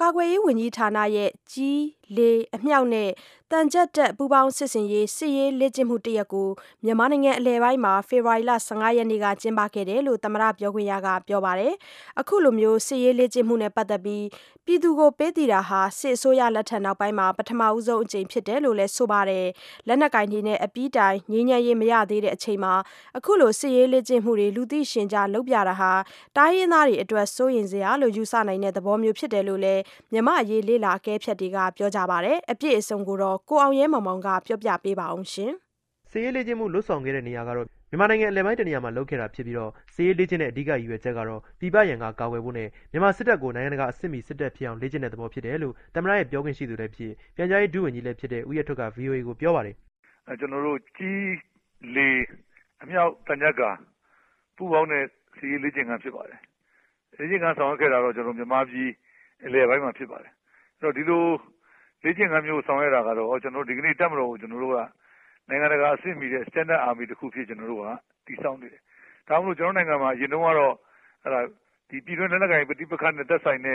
ကာကွယ်ရေးဝန်ကြီးဌာနရဲ့ကြီးလေအမြောက်နဲ့တန်ကြပ်တက်ပူပေါင်းစစ်ရေးလေ့ကျင့်မှုတစ်ရပ်ကိုမြန်မာနိုင်ငံအလယ်ပိုင်းမှာဖေဖော်ဝါရီလ15ရက်နေ့ကကျင်းပခဲ့တယ်လို့သမ္မတပြောခွင့်ရကပြောပါတယ်။အခုလိုမျိုးစစ်ရေးလေ့ကျင့်မှုနဲ့ပတ်သက်ပြီးပြည်သူကိုပေးတည်တာဟာစစ်အစိုးရလက်ထက်နောက်ပိုင်းမှာပထမဦးဆုံးအကြိမ်ဖြစ်တယ်လို့လည်းဆိုပါတယ်။လက်နက်ကင်တွေနဲ့အပီးတိုင်ငြိမ်းချမ်းရေးမရသေးတဲ့အချိန်မှာအခုလိုစစ်ရေးလေ့ကျင့်မှုတွေလူသိရှင်ကြားလုပ်ပြတာဟာတိုင်းရင်းသားတွေအတွက်စိုးရိမ်စရာလို့ယူဆနိုင်တဲ့သဘောမျိုးဖြစ်တယ်လို့လည်းမြန်မာအရေးလေ့လာအကဲဖြတ်တွေကပြောကြပါတယ်။အပြည့်အစုံကိုတော့ကိုအောင်ရဲမောင်မောင်ကပြောပြပေးပါအောင်ရှင်။စစ်ရေးလေ့ကျင့်မှုလွတ်ဆောင်ခဲ့တဲ့နေရာကတော့မြန်မာနိုင်ငံအလယ်ပိုင်းတနေရာမှာလုပ်ခဲ့တာဖြစ်ပြီးတော့စစ်ရေးလေ့ကျင့်တဲ့အဓိကရည်ရွယ်ချက်ကတော့ပြည်ပရန်ကကာကွယ်ဖို့နဲ့မြန်မာစစ်တပ်ကိုနိုင်ငံတကာအဆင့်မီစစ်တပ်ဖြစ်အောင်လေ့ကျင့်တဲ့သဘောဖြစ်တယ်လို့သမ္မတရဲ့ပြောခွင့်ရှိသူလည်းဖြစ်ပြန်ကြားရေးဒုဝန်ကြီးလည်းဖြစ်တဲ့ဦးရထွဋ်က VOA ကိုပြောပါတယ်။ကျွန်တော်တို့ကြီးလေအမြောက်တန်ကြပ်ကပူပေါင်းတဲ့စစ်ရေးလေ့ကျင့်ခန်းဖြစ်ပါတယ်။လေ့ကျင့်ခန်းဆောင်ရွက်ခဲ့တာတော့ကျွန်တော်မြန်မာပြည်အလယ်ပိုင်းမှာဖြစ်ပါတယ်။အဲ့တော့ဒီလိုလေ့ကျင့်ခန်းမျိုးဆောင်ရွက်တာကတော့ကျွန်တော်တို့ဒီကနေ့တပ်မတော်ကိုကျွန်တော်တို့ကနိုင်ငံတကာအဆင့်မီတဲ့ Standard Army တစ်ခုဖြစ်ကျွန်တော်တို့ကတည်ဆောက်နေတယ်။ဒါမှမဟုတ်ကျွန်တော်နိုင်ငံမှာအရင်တုန်းကတော့ဒီပြည်တွင်းလက်နက်ကိုင်ပဋိပက္ခနဲ့သက်ဆိုင်တဲ့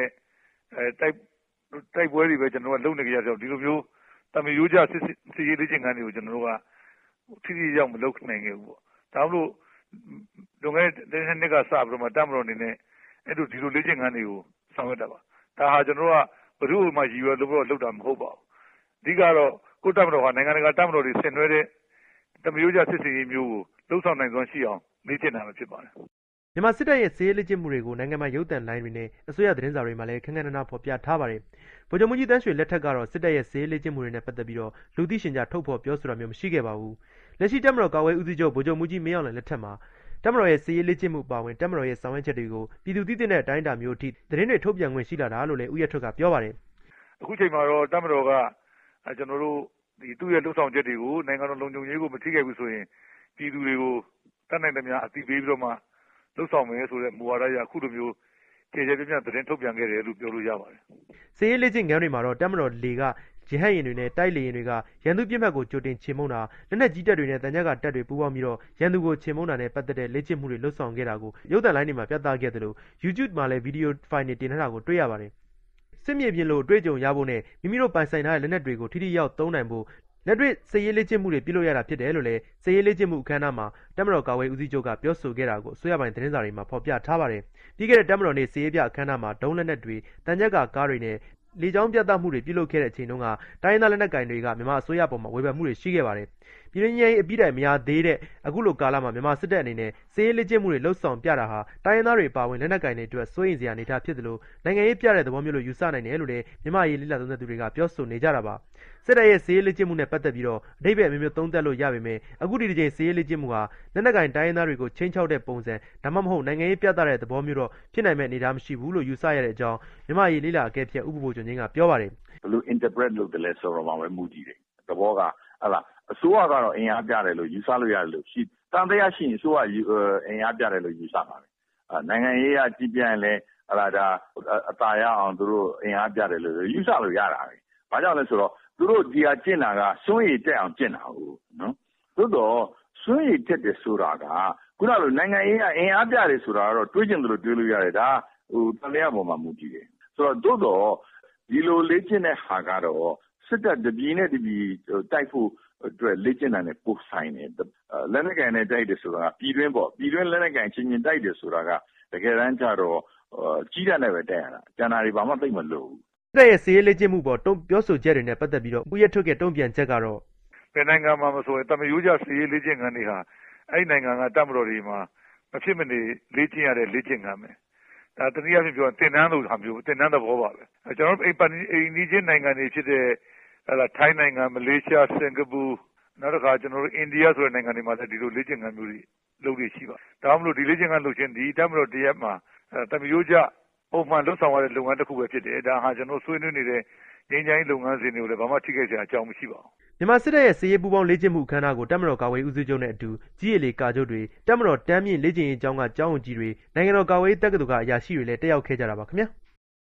တိုက်ပွဲတွေပဲကျွန်တော်တို့ကလုပ်နေကြရဆိုဒီလိုမျိုးတမယိုးကြစစ်ရေးလေ့ကျင့်ခန်းတွေကိုကျွန်တော်တို့ကထိထိရောက်မလုပ်နိုင်ခဲ့ဘူးပေါ့။ဒါမှမဟုတ်လွန်ခဲ့တဲ့နှစ်ကစပြီးတော့မှတပ်မတော်အနေနဲ့အဲ့လိုဒီလိုလေ့ကျင့်ခန်းတွေကိုဆောင်ရွက်တာပါ။ဒါဟာကျွန်တော်တို့ကဘယ်သူမှရည်ရွယ်လို့လုပ်တာမဟုတ်ပါဘူး။အဓိကတော့ကိုတပ်မတော်ကနိုင်ငံတကာတပ်မတော်တွေဆင်နွှဲတဲ့တမယိုးကြစစ်ရေးမျိုးကိုလှုပ်ဆောင်နိုင်စွမ်းရှိအောင်လေ့ကျင့်တာဖြစ်ပါတယ်။မြန်မာစစ်တပ်ရဲ့စစ်ရေးလေ့ကျင့်မှုတွေကိုနိုင်ငံမှာရုပ်သံလိုင်းတွေနဲ့အစိုးရသတင်းစာတွေမှာလည်းခန်းခန်းနားနားဖော်ပြထားပါတယ်။ဗိုလ်ချုပ်မှူးကြီးတန်းရွှေလက်ထက်ကတော့စစ်တပ်ရဲ့စစ်ရေးလေ့ကျင့်မှုတွေနဲ့ပတ်သက်ပြီးတော့လူသိရှင်ကြားထုတ်ဖော်ပြောဆိုတာမျိုးမရှိခဲ့ပါဘူး။လက်ရှိတပ်မတော်ကာကွယ်ဦးစီးချုပ်ဗိုလ်ချုပ်မှူးကြီးမင်းအောင်လှိုင်လက်ထက်မှာတပ်မတော်ရဲ့စစ်ရေးလေ့ကျင့်မှုပါဝင်တပ်မတော်ရဲ့ဆောင်ရွက်ချက်တွေကိုပြည်သူသိတဲ့အတိုင်းအတာမျိုးအထိသတင်းတွေထုတ်ပြန်ခွင့်ရှိလာတာလို့လည်းဦးရထွဋ်ကပြောပါတယ်။အခုချိန်မှာတော့တပ်မတော်ကကျွန်တော်တို့ဒီသူ့ရဲ့လှုပ်ဆောင်ချက်တွေကိုနိုင်ငံတော်လုံခြုံရေးကိုမထိခိုက်ဘူးဆိုရင်ပြည်သူတွေကိုတတ်နိုင်သမျှအသိပေးပြီးတော့မှလှုပ်ဆောင်မယ်ဆိုတဲ့မူဝါဒအရအခုလိုမျိုးကြေကြေပြပြသတင်းထုတ်ပြန်ခဲ့တယ်လို့ပြောလို့ရပါတယ်။စစ်ရေးလေ့ကျင့်ခန်းတွေမှာတော့တပ်မတော်လေကရဟတ်ယာဉ်တွေနဲ့တိုက်လေယာဉ်တွေကရန်သူပြစ်မှတ်ကိုကြိုတင်ချေမှုန်းတာလက်နက်ကြီးတပ်တွေနဲ့တန်ကြပ်ကတပ်တွေပူးပေါင်းပြီးတော့ရန်သူကိုချေမှုန်းတာနဲ့ပတ်သက်တဲ့လေ့ကျင့်မှုတွေလှုပ်ဆောင်ခဲ့တာကိုရုပ်သံလိုင်းတွေမှာပြသခဲ့တယ်လို့ YouTube မှာလည်းဗီဒီယိုဖိုင်တွေတင်ထားတာကိုတွေ့ရပါတယ်။စစ်မြေပြင်လိုအတွေ့အကြုံရဖို့နဲ့မိမိတို့ပိုင်ဆိုင်ထားတဲ့လက်နက်တွေကိုထိထိရောက်သုံးနိုင်ဖို့လက်တွေ့စစ်ရေးလေ့ကျင့်မှုတွေပြုလုပ်ရတာဖြစ်တယ်လို့လည်းစစ်ရေးလေ့ကျင့်မှုအခမ်းအနားမှာတပ်မတော်ကာကွယ်ဦးစီးချုပ်ကပြောဆိုခဲ့တာကိုအစိုးရပိုင်းသတင်းစာတွေမှာဖော်ပြထားပါတယ်။ပြီးခဲ့တဲ့တပ်မတော်နေ့စစ်ရေးပြအခမ်းအနားမှာဒုံးလက်နက်တွေတန်ကြပ်ကားတွေနဲ့လေကြောင်းပြသမှုတွေပြုလုပ်ခဲ့တဲ့အချိန်တုန်းကတိုင်းရင်းသားလက်နက်ကိုင်တွေကမြန်မာအစိုးရပေါ်မှာဝေဖန်မှုတွေရှိခဲ့ပါတယ်။ပြည်တွင်းရေးအပြီးတိုင်မရသေးတဲ့အခုလိုကာလမှာမြန်မာစစ်တပ်အနေနဲ့စစ်ရေးလေ့ကျင့်မှုတွေလှုပ်ဆောင်ပြတာဟာတိုင်းရင်းသားတွေပါဝင်လက်နက်ကိုင်တွေအတွက်စိုးရိမ်စရာအနေအထားဖြစ်တယ်လို့နိုင်ငံရေးပြတဲ့သဘောမျိုးလို့ယူဆနိုင်တယ်လို့လည်းမြန်မာရေးလိလာသုံးသပ်သူတွေကပြောဆိုနေကြတာပါ။စစ်တပ်ရဲ့စစ်ရေးလေ့ကျင့်မှုနဲ့ပတ်သက်ပြီးတော့အဓိပ္ပာယ်မျိုးသုံးသပ်လို့ရပေမဲ့အခုဒီတစ်ချိန်စစ်ရေးလေ့ကျင့်မှုဟာလက်နက်ကိုင်တိုင်းရင်းသားတွေကိုချိန်ချောက်တဲ့ပုံစံဒါမှမဟုတ်နိုင်ငံရေးပြသတဲ့သဘောမျိုးတော့ဖြစ်နိုင်မဲ့အနေအထားမရှိဘူးလို့ယူဆရတဲ့အကြောင်းမြန်မာရေးလိလာအကဲဖြတ်ဥပဒေချုပ်ငင်းကပြောပါတယ်ဘယ်လို interpret လုပ်တယ်လဲဆိုတော့မှပဲမူတည်တယ်သဘောကဟလာအစိုးရကတော့အင်အားပြတယ်လို့ယူဆလို့ရတယ်လို့ရှိတန်တရားရှိရင်အစိုးရအင်အားပြတယ်လို့ယူဆပါတယ်နိုင်ငံရေးကကြည့်ပြရင်လည်းဟလာဒါအတာရအောင်သူတို့အင်အားပြတယ်လို့ယူဆလို့ရတာပဲဘာကြောင့်လဲဆိုတော့သူတို့ဒီဟာကျင့်တာကစွန့်ရည်တက်အောင်ကျင့်တာဟုတ်နော်သို့တော့စွန့်ရည်တက်တယ်ဆိုတာကခုနလိုနိုင်ငံရေးကအင်အားပြတယ်ဆိုတာကတော့တွေးကျင်တယ်လို့တွေးလို့ရတယ်ဒါဟိုတန်တရားပေါ်မှာမူတည်တယ်ဆိုတော့သို့တော့ဒီလိုလေ့ကျင့်တဲ့ဟာကတော့စစ်တပ်တပြည်နဲ့တပြည်တိုက်ဖို့အတွက်လေ့ကျင့်တာနဲ့ပိုဆိုင်တယ်လက်နက်ကိုင်နဲ့တိုက်တယ်ဆိုတာကပြည်တွင်းပေါ့ပြည်တွင်းလက်နက်ကိုင်ချင်းချင်းတိုက်တယ်ဆိုတာကတကယ်တမ်းကျတော့ကြီးတဲ့နဲ့ပဲတိုက်ရတာကျန်တာတွေဘာမှသိမလို့ဘူးတဲ့ရဲ့စီးရေးလေ့ကျင့်မှုပေါ်တုံ့ပြောဆိုချက်တွေနဲ့ပတ်သက်ပြီးတော့ဦးရထွဋ်ရဲ့တုံ့ပြန်ချက်ကတော့ဘယ်နိုင်ငံမှာမဆိုရင်တမယိုးကြစီးရေးလေ့ကျင့်ခန်းတွေဟာအဲ့နိုင်ငံကတပ်မတော်တွေမှာမဖြစ်မနေလေ့ကျင့်ရတဲ့လေ့ကျင့်ခန်းပဲဒါတနည်းအားဖြင့်ပြောတင်နန်းလိုဟာမျိုးတင်နန်းသဘောပါပဲကျွန်တော်တို့အိမ်နီးချင်းနိုင်ငံတွေဖြစ်တဲ့ထိုင်းနိုင်ငံမလေးရှားစင်ကာပူနောက်တစ်ခါကျွန်တော်တို့အိန္ဒိယဆိုတဲ့နိုင်ငံတွေမှာလည်းဒီလိုလေ့ကျင့်ခန်းမျိုးတွေလုပ်နေရှိပါဒါမှမဟုတ်ဒီလေ့ကျင့်ခန်းလုပ်ခြင်းဒီတပ်မတော်တရက်မှာတမယိုးကြပုံမှန်လှုပ်ဆောင်ရတဲ့လုပ်ငန်းတစ်ခုပဲဖြစ်တယ်ဒါဟာကျွန်တော်ဆွေးနွေးနေတဲ့ငြိမ်းချမ်းရေးလုပ်ငန်းစဉ်တွေကိုလည်းဘာမှထိခိုက်စရာအကြောင်းမရှိပါဘူးမြန်မာစစ်တပ်ရဲ့စစ်ရေးပူးပေါင်းလေ့ကျင့်မှုအခမ်းအနားကိုတပ်မတော်ကာကွယ်ဦးစီးချုပ်နဲ့အတူကြီးရည်လေကာချုပ်တွေတပ်မတော်တမ်းမြင့်လေ့ကျင့်ရေးကျောင်းကကျောင်းဝင်ကြီးတွေနိုင်ငံတော်ကာကွယ်ရေးတက္ကသိုလ်ကအရာရှိတွေလည်းတက်ရောက်ခဲ့ကြတာပါခင်ဗျာ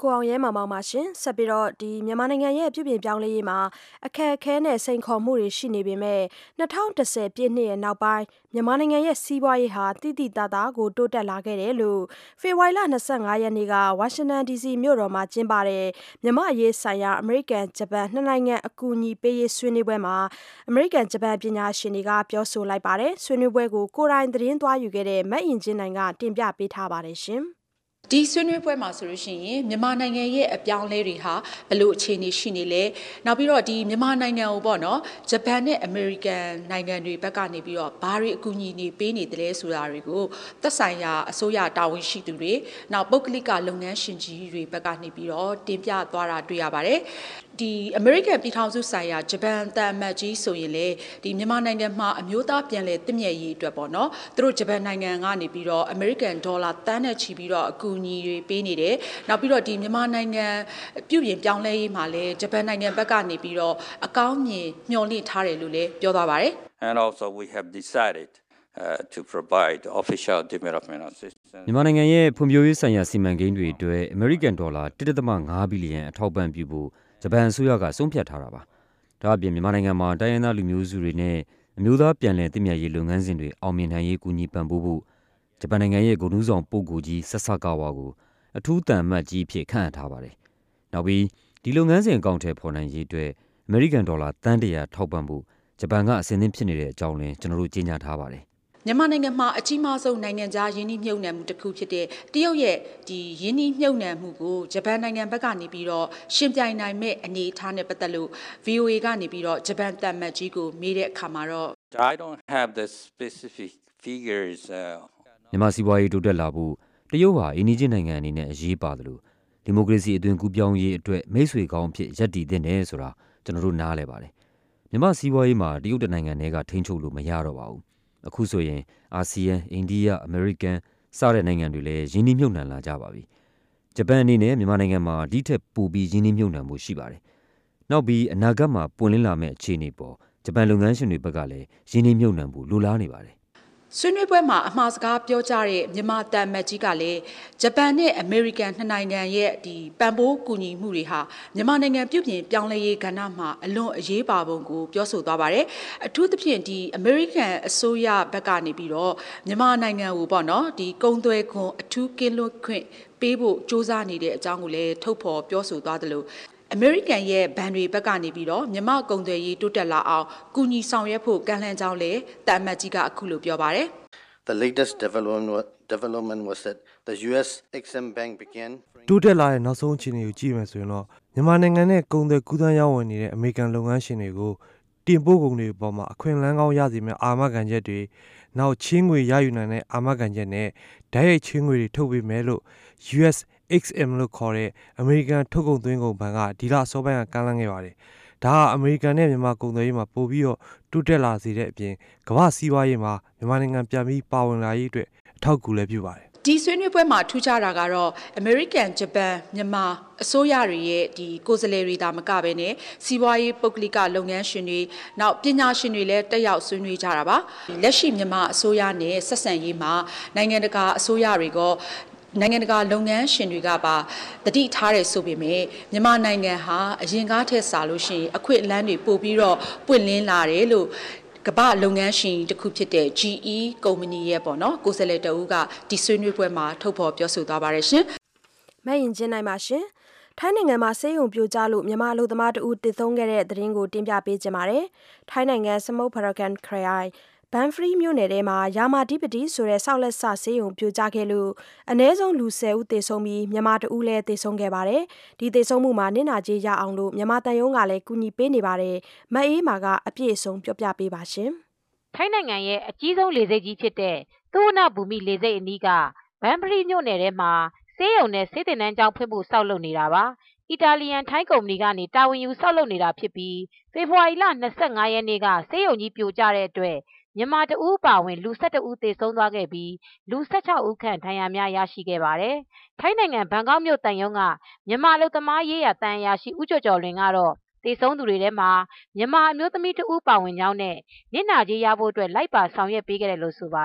ကိုအောင်ရဲမောင်ပါရှင်ဆက်ပြီးတော့မြန်မာနိုင်ငံရဲ့ပြုပြင်ပြောင်းလဲရေးမှာအခက်အခဲနဲ့စိန်ခေါ်မှုတွေရှိနေပေမဲ့2010ပြည့်နှစ်ရဲ့နောက်ပိုင်းမြန်မာနိုင်ငံရဲ့စီးပွားရေးဟာတိတိတသားကိုတိုးတက်လာခဲ့တယ်လို့ဖေဖော်ဝါရီလ25ရက်နေ့ကဝါရှင်တန် DC မြို့တော်မှာကျင်းပတဲ့မြန်မာအရေးဆိုင်ရာအမေရိကန်ဂျပန်နှစ်နိုင်ငံအကူအညီပေးရေးဆွေးနွေးပွဲမှာအမေရိကန်ဂျပန်ပညာရှင်တွေကပြောဆိုလိုက်ပါတယ်ဆွေးနွေးပွဲကိုကိုယ်တိုင်သတင်းသွားယူခဲ့တဲ့မတ်အင်ဂျင်နိုင်ကတင်ပြပေးထားပါတယ်ရှင်ဒီဆွေးနွေးပွဲမှာဆိုလို့ရှိရင်မြန်မာနိုင်ငံရဲ့အပြောင်းလဲတွေဟာဘယ်လိုအခြေအနေရှိနေလဲနောက်ပြီးတော့ဒီမြန်မာနိုင်ငံကိုပေါ့နော်ဂျပန်နဲ့အမေရိကန်နိုင်ငံတွေဘက်ကနေပြီးတော့ဘာတွေအကူအညီတွေပေးနေတယ်လဲဆိုတာတွေကိုသက်ဆိုင်ရာအစိုးရတာဝန်ရှိသူတွေနောက်ပုဂ္ဂလိကလုပ်ငန်းရှင်ကြီးတွေဘက်ကနေပြီးတော့တင်ပြသွားတာတွေ့ရပါတယ်ဒီအမေရိကန်ပြည်ထောင်စုဆိုင်ရာဂျပန်တန်မတ်ကြီးဆိုရင်လေဒီမြန်မာနိုင်ငံမှာအမျိုးသားပြန်လည်တည်မြဲရေးအတွက်ပေါ့နော်သူတို့ဂျပန်နိုင်ငံကနေပြီးတော့အမေရိကန်ဒေါ်လာတန်းနဲ့ချီပြီးတော့အကူအညီတွေပေးနေတယ်နောက်ပြီးတော့ဒီမြန်မာနိုင်ငံပြုပြင်ပြောင်းလဲရေးမှာလည်းဂျပန်နိုင်ငံဘက်ကနေပြီးတော့အကောင်းမြင်မျှော်လင့်ထားတယ်လို့လည်းပြောသွားပါတယ် And also we have decided to provide official development assistance မြန်မာနိုင်ငံရဲ့ဖွံ့ဖြိုးရေးဆိုင်ရာစီမံကိန်းတွေအတွက်အမေရိကန်ဒေါ်လာ1.5 ဘီလီယံအထောက်ပံ့ပြုဖို့ဂျပန်အစိုးရကဆုံးဖြတ်ထားတာပါ။ဒါအပြင်မြန်မာနိုင်ငံမှာတိုင်းရင်းသားလူမျိုးစုတွေနဲ့အမျိုးသားပြန်လည်တည်မြဲရေးလုပ်ငန်းစဉ်တွေအောင်မြင်နိုင်ရေးကူညီပံ့ပိုးဖို့ဂျပန်နိုင်ငံရဲ့ဂုဏ်ထူးဆောင်ပုဂ္ဂိုလ်ကြီးဆဆကာဝါကိုအထူးတန်မှတ်ကြီးဖြစ်ခန့်အပ်ထားပါတယ်။နောက်ပြီးဒီလုပ်ငန်းစဉ်အကောင့်ထဲပေါ်နိုင်ရေးအတွက်အမေရိကန်ဒေါ်လာတန်း100ထောက်ပံ့ဖို့ဂျပန်ကအစဉ်သင့်ဖြစ်နေတဲ့အကြောင်းလည်းကျွန်တော်တို့ကြေညာထားပါတယ်မြန်မာနိုင်ငံမှာအကြီးမားဆုံးနိုင်ငံခြားယင်းနှိမ့်မြုပ်နှံမှုတစ်ခုဖြစ်တဲ့တရုတ်ရဲ့ဒီယင်းနှိမ့်မြုပ်နှံမှုကိုဂျပန်နိုင်ငံဘက်ကနေပြီးတော့ရှင်ပြိုင်နိုင်မဲ့အနေအထားနဲ့ပတ်သက်လို့ VOA ကနေပြီးတော့ဂျပန်တန်မတ်ကြီးကိုမေးတဲ့အခါမှာတော့ I don't have the specific figures မြန်မာစီးပွားရေးတိုးတက်လာဖို့တရုတ်ဟာအိန္ဒိယနိုင်ငံအနေနဲ့အရေးပါတယ်လို့ဒီမိုကရေစီအသွင်ကူးပြောင်းရေးအတွက်မိတ်ဆွေကောင်းအဖြစ်ရပ်တည်သင့်တယ်ဆိုတာကျွန်တော်တို့နားလည်ပါတယ်မြန်မာစီးပွားရေးမှာတရုတ်နိုင်ငံတွေကထိန်းချုပ်လို့မရတော့ပါဘူးအခုဆိုရင်အာဆီယံအိန္ဒိယအမေရိကန်စတဲ့နိုင်ငံတွေလည်းယင်းနှိမ့်မြုပ်နှံလာကြပါပြီဂျပန်အနေနဲ့မြန်မာနိုင်ငံမှာဒီထက်ပိုပြီးယင်းနှိမ့်မြုပ်နှံမှုရှိပါတယ်နောက်ပြီးအနာဂတ်မှာပွင့်လင်းလာမယ့်အခြေအနေပေါ်ဂျပန်လုပ်ငန်းရှင်တွေဘက်ကလည်းယင်းနှိမ့်မြုပ်နှံမှုလိုလားနေပါတယ်ဆွေးနွေးပွဲမှာအမှားစကားပြောကြတဲ့မြန်မာတန်မတ်ကြီးကလည်းဂျပန်နဲ့အမေရိကန်နှစ်နိုင်ငံရဲ့ဒီပံ့ပိုးကူညီမှုတွေဟာမြန်မာနိုင်ငံပြုပြင်ပြောင်းလဲရေးကဏ္ဍမှာအလွန်အရေးပါပုံကိုပြောဆိုသွားပါတယ်အထူးသဖြင့်ဒီအမေရိကန်အစိုးရဘက်ကနေပြီးတော့မြန်မာနိုင်ငံကိုပေါ့နော်ဒီကုန်သွယ်ခွန်အထူးကင်းလွတ်ခွင့်ပေးဖို့စ조사နေတဲ့အကြောင်းကိုလည်းထုတ်ဖော်ပြောဆိုသွားသလိုအမေရိကန်ရဲ့ဘဏ်တွေဘက်ကနေပြီးတော့မြန်မာကုန်သွယ်ရေးတိုးတက်လာအောင်ကူညီဆောင်ရွက်ဖို့ကမ်းလှမ်းကြောင်းလည်းတာမတ်ကြီးကအခုလိုပြောပါတယ် The latest development was that the US Exim Bank began တိုးတက်လာတဲ့နောက်ဆုံးအခြေအနေကိုကြည့်မယ်ဆိုရင်တော့မြန်မာနိုင်ငံနဲ့ကုန်သွယ်ကူးသန်းရောင်းဝယ်နေတဲ့အမေရိကန်လုပ်ငန်းရှင်တွေကိုတင်ပို့ကုန်တွေပေါ်မှာအခွင့်အလမ်းကောင်းရစေမယ့်အာမခံချက်တွေနောက်ချင်းငွေရယူနိုင်တဲ့အာမခံချက်နဲ့ဓာတ်ရိုက်ချင်းငွေတွေထုတ်ပေးမယ်လို့ US XM လို့ခေါ်တဲ့အမေရိကန်ထုတ်ကုန်သွင်းကုန်ဘဏ်ကဒီလအစောပိုင်းကကမ်းလှမ်းခဲ့ပါတယ်။ဒါဟာအမေရိကန်နဲ့မြန်မာကုန်သွယ်ရေးမှာပို့ပြီးတော့တိုးတက်လာစေတဲ့အပြင်ကမ္ဘာစီးပွားရေးမှာမြန်မာနိုင်ငံပြန်ပြီးပါဝင်လာရေးအတွက်အထောက်အကူလည်းပြုပါတယ်ဒီဆွေးနွေးပွဲမှာထူးခြားတာကတော့အမေရိကန်ဂျပန်မြန်မာအစိုးရတွေရဲ့ဒီကိုယ်စားလှယ်တွေဒါမကပဲနဲ့စီးပွားရေးပုဂ္ဂလိကလုပ်ငန်းရှင်တွေနောက်ပညာရှင်တွေလည်းတက်ရောက်ဆွေးနွေးကြတာပါလက်ရှိမြန်မာအစိုးရနဲ့ဆက်ဆံရေးမှာနိုင်ငံတကာအစိုးရတွေကနိုင်ငံတကာလုပ်ငန်းရှင်တွေကပါတတိထားတယ်ဆိုပေမဲ့မြန်မာနိုင်ငံဟာအရင်ကားထက်စားလို့ရှိရင်အခွင့်အလမ်းတွေပို့ပြီးတော့ပွင့်လင်းလာတယ်လို့ကမ္ဘာလုပ်ငန်းရှင်တစ်ခုဖြစ်တဲ့ GE ကုမ္ပဏီရဲ့ပေါ့နော်ကိုယ်စားလှယ်တဦးကဒီဆွေးနွေးပွဲမှာထုတ်ဖော်ပြောဆိုသွားပါတယ်ရှင်။မဲ့ရင်ချင်းနိုင်ပါရှင်။ထိုင်းနိုင်ငံမှာဆေးရုံပြိုကျလို့မြန်မာအလုပ်သမားတဦးတည်ဆုံးခဲ့တဲ့သတင်းကိုတင်ပြပေးကြပါမယ်။ထိုင်းနိုင်ငံစမုတ်ဖရကန်ခရိုင်ဘန်ဖရီမြို့နယ်ထဲမှာယာမာဒီပတီဆိုတဲ့ဆောက်လက်ဆဆေးရုံပြိုကျခဲ့လို့အနည်းဆုံးလူ10ဦးသေဆုံးပြီးမြန်မာတဦးလည်းသေဆုံးခဲ့ပါတယ်။ဒီသေဆုံးမှုမှာနစ်နာကြေးရအောင်လို့မြန်မာတန်ယုံကလည်းကူညီပေးနေပါတယ်။မအေးမာကအပြည့်အစုံပြောပြပေးပါရှင်။ထိုင်းနိုင်ငံရဲ့အကြီးဆုံးလေဆိပ်ကြီးဖြစ်တဲ့သုဝဏ္ဏဘူမိလေဆိပ်အနီးကဘန်ဖရီမြို့နယ်ထဲမှာဆေးရုံနဲ့ဆေးသင်တန်းကျောင်းဖွင့်ဖို့ဆောက်လုပ်နေတာပါ။အီတာလီယန်ထိုင်းကုမ္ပဏီကနေတာဝန်ယူဆောက်လုပ်နေတာဖြစ်ပြီးဖေဖော်ဝါရီလ25ရက်နေ့ကဆေးရုံကြီးပြိုကျတဲ့အတွက်မြန်မာတဦးပါဝင်လူ12ဦးသေဆုံးသွားခဲ့ပြီးလူ16ဦးခန့်ဒဏ်ရာများရရှိခဲ့ပါတယ်။ထိုင်းနိုင်ငံဘန်ကောက်မြို့တန်ယုံကမြန်မာအလုပ်သမားရေးရာတန်ရာရှိဦးကျော်ကျော်လွင်ကတော့သေဆုံးသူတွေထဲမှာမြန်မာအမျိုးသမီးတဦးပါဝင်ကြောင်းနဲ့နစ်နာကြေးရဖို့အတွက်လိုက်ပါဆောင်ရွက်ပေးခဲ့တယ်လို့ဆိုပါတယ်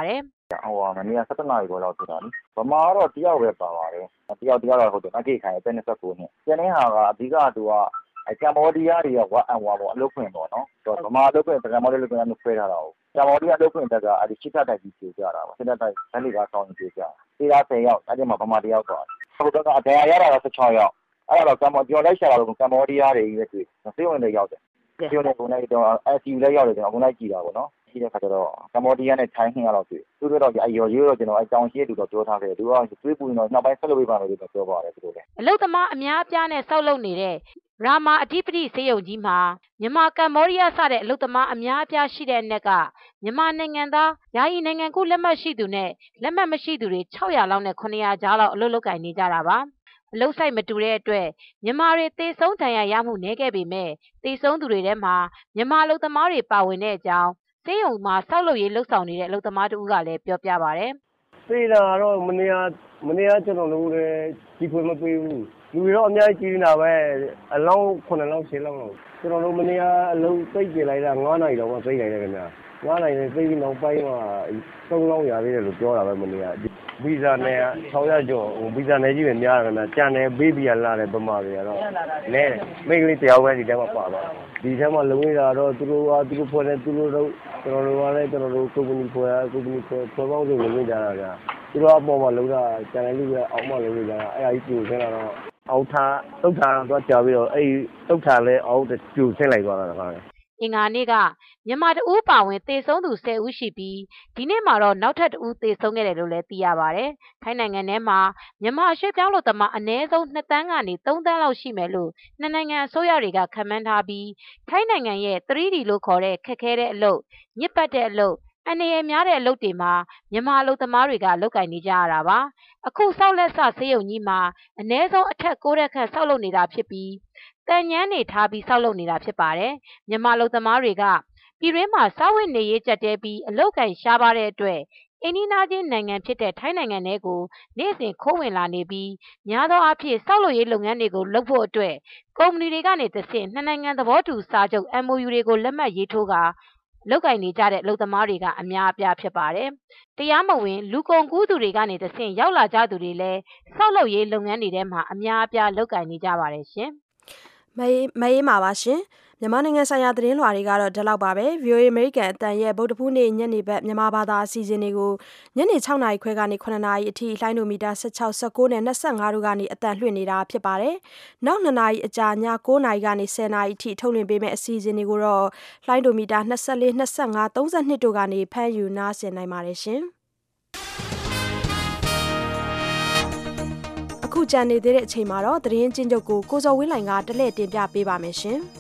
မနေ့က17နာရီခွဲလောက်ဖြစ်တာလေဗမာကတော့တယောက်ပဲပါပါတယ်တယောက်တော့ဟုတ်တယ်အကိတ်ခိုင်အသက်29နှစ်ကျန်တဲ့ဟာကအဓိကသူကကမ္ဘောဒီးယားတွေကဝမ်ဝါပေါ့အလုပ်ခွင်ပေါ့နော်ဗမာအလုပ်ခွင်ကမ္ဘောဒီးယားအလုပ်ခွင်ကဆွဲထားတာကမ္ဘောဒီးယားအလုပ်ခွင်တက်ကအဲ့ဒီချစ်တိုက်ကြီးပြေကြတာပါချစ်တိုက်လက်လီကားဆောင်းပြေကြတေးသား10ယောက်အဲ့ဒီမှာဗမာတယောက်သွားဟိုကအဒဏ်ရာရတာက16ယောက်အဲ့တော့ပြောလိုက်ရှာတာတော့ကမ္ဘောဒီးယားတွေကြီးပဲတွေ့စေဝင်တွေရောက်တယ်ပြောနေကုန်လိုက်တော့ SU လည်းရောက်တယ်ကျွန်တော်အခုလိုက်ကြည့်တာပေါ့နော်ရှိတဲ့ခါကျတော့ကမ္ဘောဒီးယားနဲ့ထိုင်း200လောက်တွေ့သူတို့တော့အရော်ရိုးတော့ကျွန်တော်အကြောင်းရှိတူတော့ပြောထားခဲ့တယ်သူကသွေးပူရင်တော့နောက်ပိုင်းဆက်လုပ်ပေးပါမယ်လို့ပြောပါတယ်သူတို့လည်းအလုသမားအများအပြားနဲ့ဆောက်လုပ်နေတဲ့ရာမာအဓိပတိစေယုံကြီးမှာမြန်မာကမ္ဘောဒီးယားစတဲ့အလုသမားအများအပြားရှိတဲ့အနက်ကမြန်မာနိုင်ငံသားယာယီနိုင်ငံကူးလက်မှတ်ရှိသူနဲ့လက်မှတ်မရှိသူတွေ600လောက်နဲ့900ကြားလောက်အလုပ်လုပ်ကိုင်နေကြတာပါအလုပ်ဆိုင်မတူတဲ့အတွက်မြန်မာတွေသေဆုံးဒဏ်ရာရမှုနည်းခဲ့ပေမဲ့သေဆုံးသူတွေထဲမှာမြန်မာအလုပ်သမားတွေပါဝင်တဲ့အကြောင်းစေယုံမှာဆောက်လုပ်ရေးလှုပ်ဆောင်နေတဲ့အလုပ်သမားတို့ကလည်းပြောပြပါတယ်သေတာတော့မနေ့ကကျွန်တော်တို့လည်းကြီးဖွင့်မပေးဘူးလူတွေတော့အများကြီးကြီးနေတာပဲအလောင်း9လောင်း10လောင်းကျွန်တော်တို့မနေ့ကအလုံးသိပ်ပြလိုက်တာ9နာရီတော့သိပ်လိုက်တယ်ခင်ဗျာ9နာရီနဲ့သိပ်ပြီးနောက်ပိုင်းမှာ3လောင်းရသေးတယ်လို့ပြောတာပဲမနေ့ကဗီဇာနဲ့600ကျော်ဗီဇာနဲ့ကြီးပဲများတယ်ခင်ဗျာကြံတယ်ဘေးဘီယာလာတယ်ဗမာတွေကတော့နဲမိတ်ကလေးတယောက်ပဲဒီထဲမှာပါသွားဒီထဲမှာလုံနေတာတော့သူတို့ဖွဲ့နေသူတို့တော့ကျွန်တော်တို့ကလည်းကျွန်တော်တို့ကုမ္ပဏီဖွဲ့ပေါင်းစုံလုံနေတာဗျာသူတို့အပေါ်မှာလုံတာကြံတယ်လူပဲအောက်မှာလုံနေတာအဲ့အကြီးပြိုဆင်းလာတော့အောက်ထားတုတ်ထားတော့ကြာပြီးတော့အဲ့တုတ်ထားလဲအောက်ပြိုဆင်းလိုက်သွားတာပါအင်္ဂါနေ့ကမြန်မာတဦးပါဝင်သေဆုံးသူ10ဦးရှိပြီးဒီနေ့မှာတော့နောက်ထပ်တဦးသေဆုံးခဲ့တယ်လို့လည်းသိရပါတယ်။ထိုင်းနိုင်ငံထဲမှာမြန်မာရွှေ့ပြောင်းလုပ်သမားအနည်းဆုံး2တန်းကနေ3တန်းလောက်ရှိမယ်လို့နှစ်နိုင်ငံအစိုးရတွေကခန့်မှန်းထားပြီးထိုင်းနိုင်ငံရဲ့ 3D လို့ခေါ်တဲ့ခက်ခဲတဲ့အလုပ်ညစ်ပတ်တဲ့အလုပ်အနေရများတဲ့အလုပ်တွေမှာမြန်မာအလုပ်သမားတွေကလုပ်ကိုင်နေကြရတာပါ။အခုဆောက်လက်စဆေးရုံကြီးမှာအနည်းဆုံးအထက်6ရက်ခန့်ဆောက်လုပ်နေတာဖြစ်ပြီးတန်ညမ်းနေထားပြီးဆောက်လုပ်နေတာဖြစ်ပါတယ်။မြန်မာလူသမားတွေကပြည်တွင်းမှာစားဝတ်နေရေးကြက်တဲပြီးအလုပ်ကိုင်ရှားပါတဲ့အတွက်အိန္ဒိယချင်းနိုင်ငံဖြစ်တဲ့ထိုင်းနိုင်ငံထဲကိုနေ့စဉ်ခိုးဝင်လာနေပြီးများသောအားဖြင့်ဆောက်လုပ်ရေးလုပ်ငန်းတွေကိုလုပ်ဖို့အတွက်ကုမ္ပဏီတွေကနေတဆင့်နှစ်နိုင်ငံသဘောတူစာချုပ် MOU တွေကိုလက်မှတ်ရေးထိုးကာလုပ်ကိုင်နေကြတဲ့အလုပ်သမားတွေကအများအပြားဖြစ်ပါတယ်။တရားမဝင်လူကုန်ကူးသူတွေကနေတဆင့်ရောက်လာကြသူတွေလည်းဆောက်လုပ်ရေးလုပ်ငန်းတွေထဲမှာအများအပြားလုပ်ကိုင်နေကြပါတယ်ရှင်။မအေးမှာပါရှင်မြန်မာနိုင်ငံဆိုင်ရာသတင်းလွှာတွေကတော့ဒီလောက်ပါပဲ VOA American အတန်ရဲ့ဗုဒ္ဓဖူးနေ့ညနေဘက်မြန်မာဘာသာအစီအစဉ်တွေကိုညနေ6နာရီခွဲကနေ9နာရီအထိလိုင်းဒိုမီတာ16 19နဲ့25တို့ကနေအတန်လွှင့်နေတာဖြစ်ပါတယ်နောက်2နာရီအကြာည9နာရီကနေ10နာရီအထိထုတ်လွှင့်ပေးမယ့်အစီအစဉ်တွေကိုတော့လိုင်းဒိုမီတာ24 25 32တို့ကနေဖမ်းယူနားဆင်နိုင်ပါတယ်ရှင်အခုကြံနေသေးတဲ့အချိန်မှာတော့သတင်းချင်းချုပ်ကိုကိုစောဝင်းလိုင်ကတလှည့်တင်ပြပေးပါမယ်ရှင်။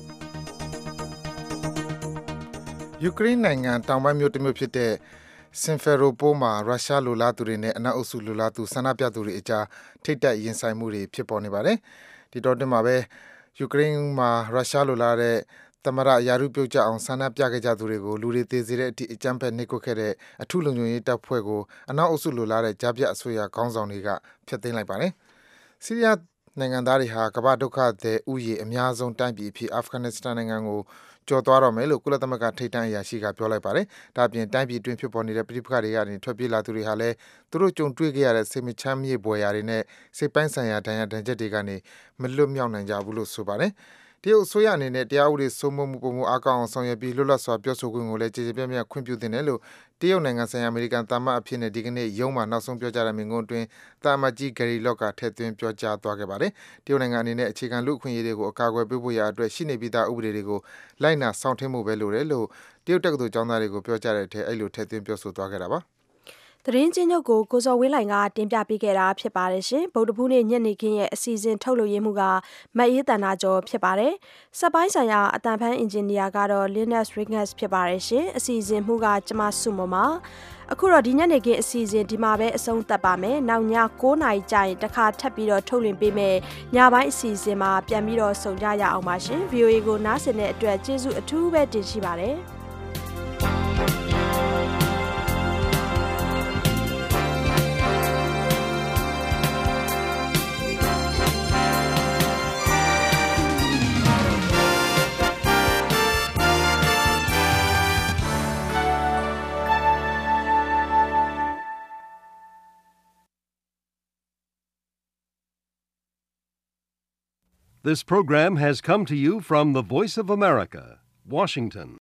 ယူကရိန်းနိုင်ငံတောင်ပိုင်းမြို့တစ်မြို့ဖြစ်တဲ့စင်ဖယ်ရိုပိုးမှာရုရှားလူလားသူတွေနဲ့အနောက်အုပ်စုလူလားသူဆန္ဒပြသူတွေအကြားထိတ်တက်ရင်ဆိုင်မှုတွေဖြစ်ပေါ်နေပါတယ်။ဒီတော့တင်မှာပဲယူကရိန်းမှာရုရှားလူလားတဲ့သမရယာရုပြုတ်ကြအောင်ဆန္ဒပြခဲ့ကြသူတွေကိုလူတွေသေစေတဲ့အထိအကြမ်းဖက်နှိပ်ကွပ်ခဲ့တဲ့အထူးလုံခြုံရေးတပ်ဖွဲ့ကိုအနောက်အုပ်စုလူလားတဲ့ကြားပြအစိုးရခေါင်းဆောင်တွေကဖျက်သိမ်းလိုက်ပါတယ်။ဆီးရီးယားနိုင်ငံသားတွေဟာကမ္ဘာဒုက္ခသည်ဥယျာဉ်အများဆုံးတိုင်းပြည်ဖြစ်အာဖဂန်နစ္စတန်နိုင်ငံကိုကျော်သွားတော့မယ်လို့ကုလသမဂ္ဂထိပ်တန်းအရာရှိကပြောလိုက်ပါတယ်။ဒါ့အပြင်တိုင်းပြည်တွင်းဖြစ်ပေါ်နေတဲ့ပြည်ပခါတွေကနေထွက်ပြေးလာသူတွေဟာလည်းသူတို့ကြုံတွေ့ခဲ့ရတဲ့စိတ်မချမ်းမြေ့ပွေရာတွေနဲ့စိတ်ပိုင်းဆိုင်ရာဒဏ်ရာဒဏ်ချက်တွေကနေမလွတ်မြောက်နိုင်ကြဘူးလို့ဆိုပါတယ်။တရုတ်အစိုးရအနေနဲ့တရားဥပဒေစိုးမိုးမှုပုံမှုအကောင့်အောင်ဆောင်ရွက်ပြီးလွတ်လပ်စွာပြောဆိုခွင့်ကိုလည်းကြေကြေပြန့်ပြန့်ခွင့်ပြုသင့်တယ်လို့တရုတ်နိုင်ငံဆိုင်ရာအမေရိကန်သမ္မတအဖြစ်နဲ့ဒီကနေ့ရုံးမှာနောက်ဆုံးပြောကြားတဲ့မိန့်ခွန်းအတွင်းတာမတ်ကြီးဂရီလော့ကထည့်သွင်းပြောကြားသွားခဲ့ပါတယ်။တရုတ်နိုင်ငံအနေနဲ့အခြေခံလူ့အခွင့်အရေးတွေကိုအကာအကွယ်ပေးဖို့ရာအတွက်ရှိနေပြီးသားဥပဒေတွေကိုလိုက်နာစောင့်ထိန်မှုပဲလိုတယ်လို့တရုတ်တက္ကသိုလ်ကျောင်းသားတွေကိုပြောကြားတဲ့အထက်အဲ့လိုထည့်သွင်းပြောဆိုသွားခဲ့တာပါ။သတင်းချင်းချုပ်ကိုကိုစောဝင်းလိုင်ကတင်ပြပေးခဲ့တာဖြစ်ပါတယ်ရှင်ဗုဒ္ဓဖူးနေ့ညနေခင်းရဲ့အစီအစဉ်ထုတ်လွှင့်မှုကမအေးတန်နာကျော်ဖြစ်ပါတယ်စက်ပိုင်းဆိုင်ရာအတန်ဖန်းအင်ဂျင်နီယာကတော့ Linus Ringas ဖြစ်ပါတယ်ရှင်အစီအစဉ်မှုကကျမစုမမအခုတော့ဒီညနေခင်းအစီအစဉ်ဒီမှာပဲအဆုံးသတ်ပါမယ်နောက်ည9နာရီကြာရင်တစ်ခါထပ်ပြီးတော့ထုတ်လွှင့်ပေးမယ်ညပိုင်းအစီအစဉ်မှာပြန်ပြီးတော့ဆုံကြရအောင်ပါရှင် VOA ကိုနားဆင်တဲ့အတွက်ကျေးဇူးအထူးပဲတင်ရှိပါတယ် This program has come to you from the Voice of America, Washington.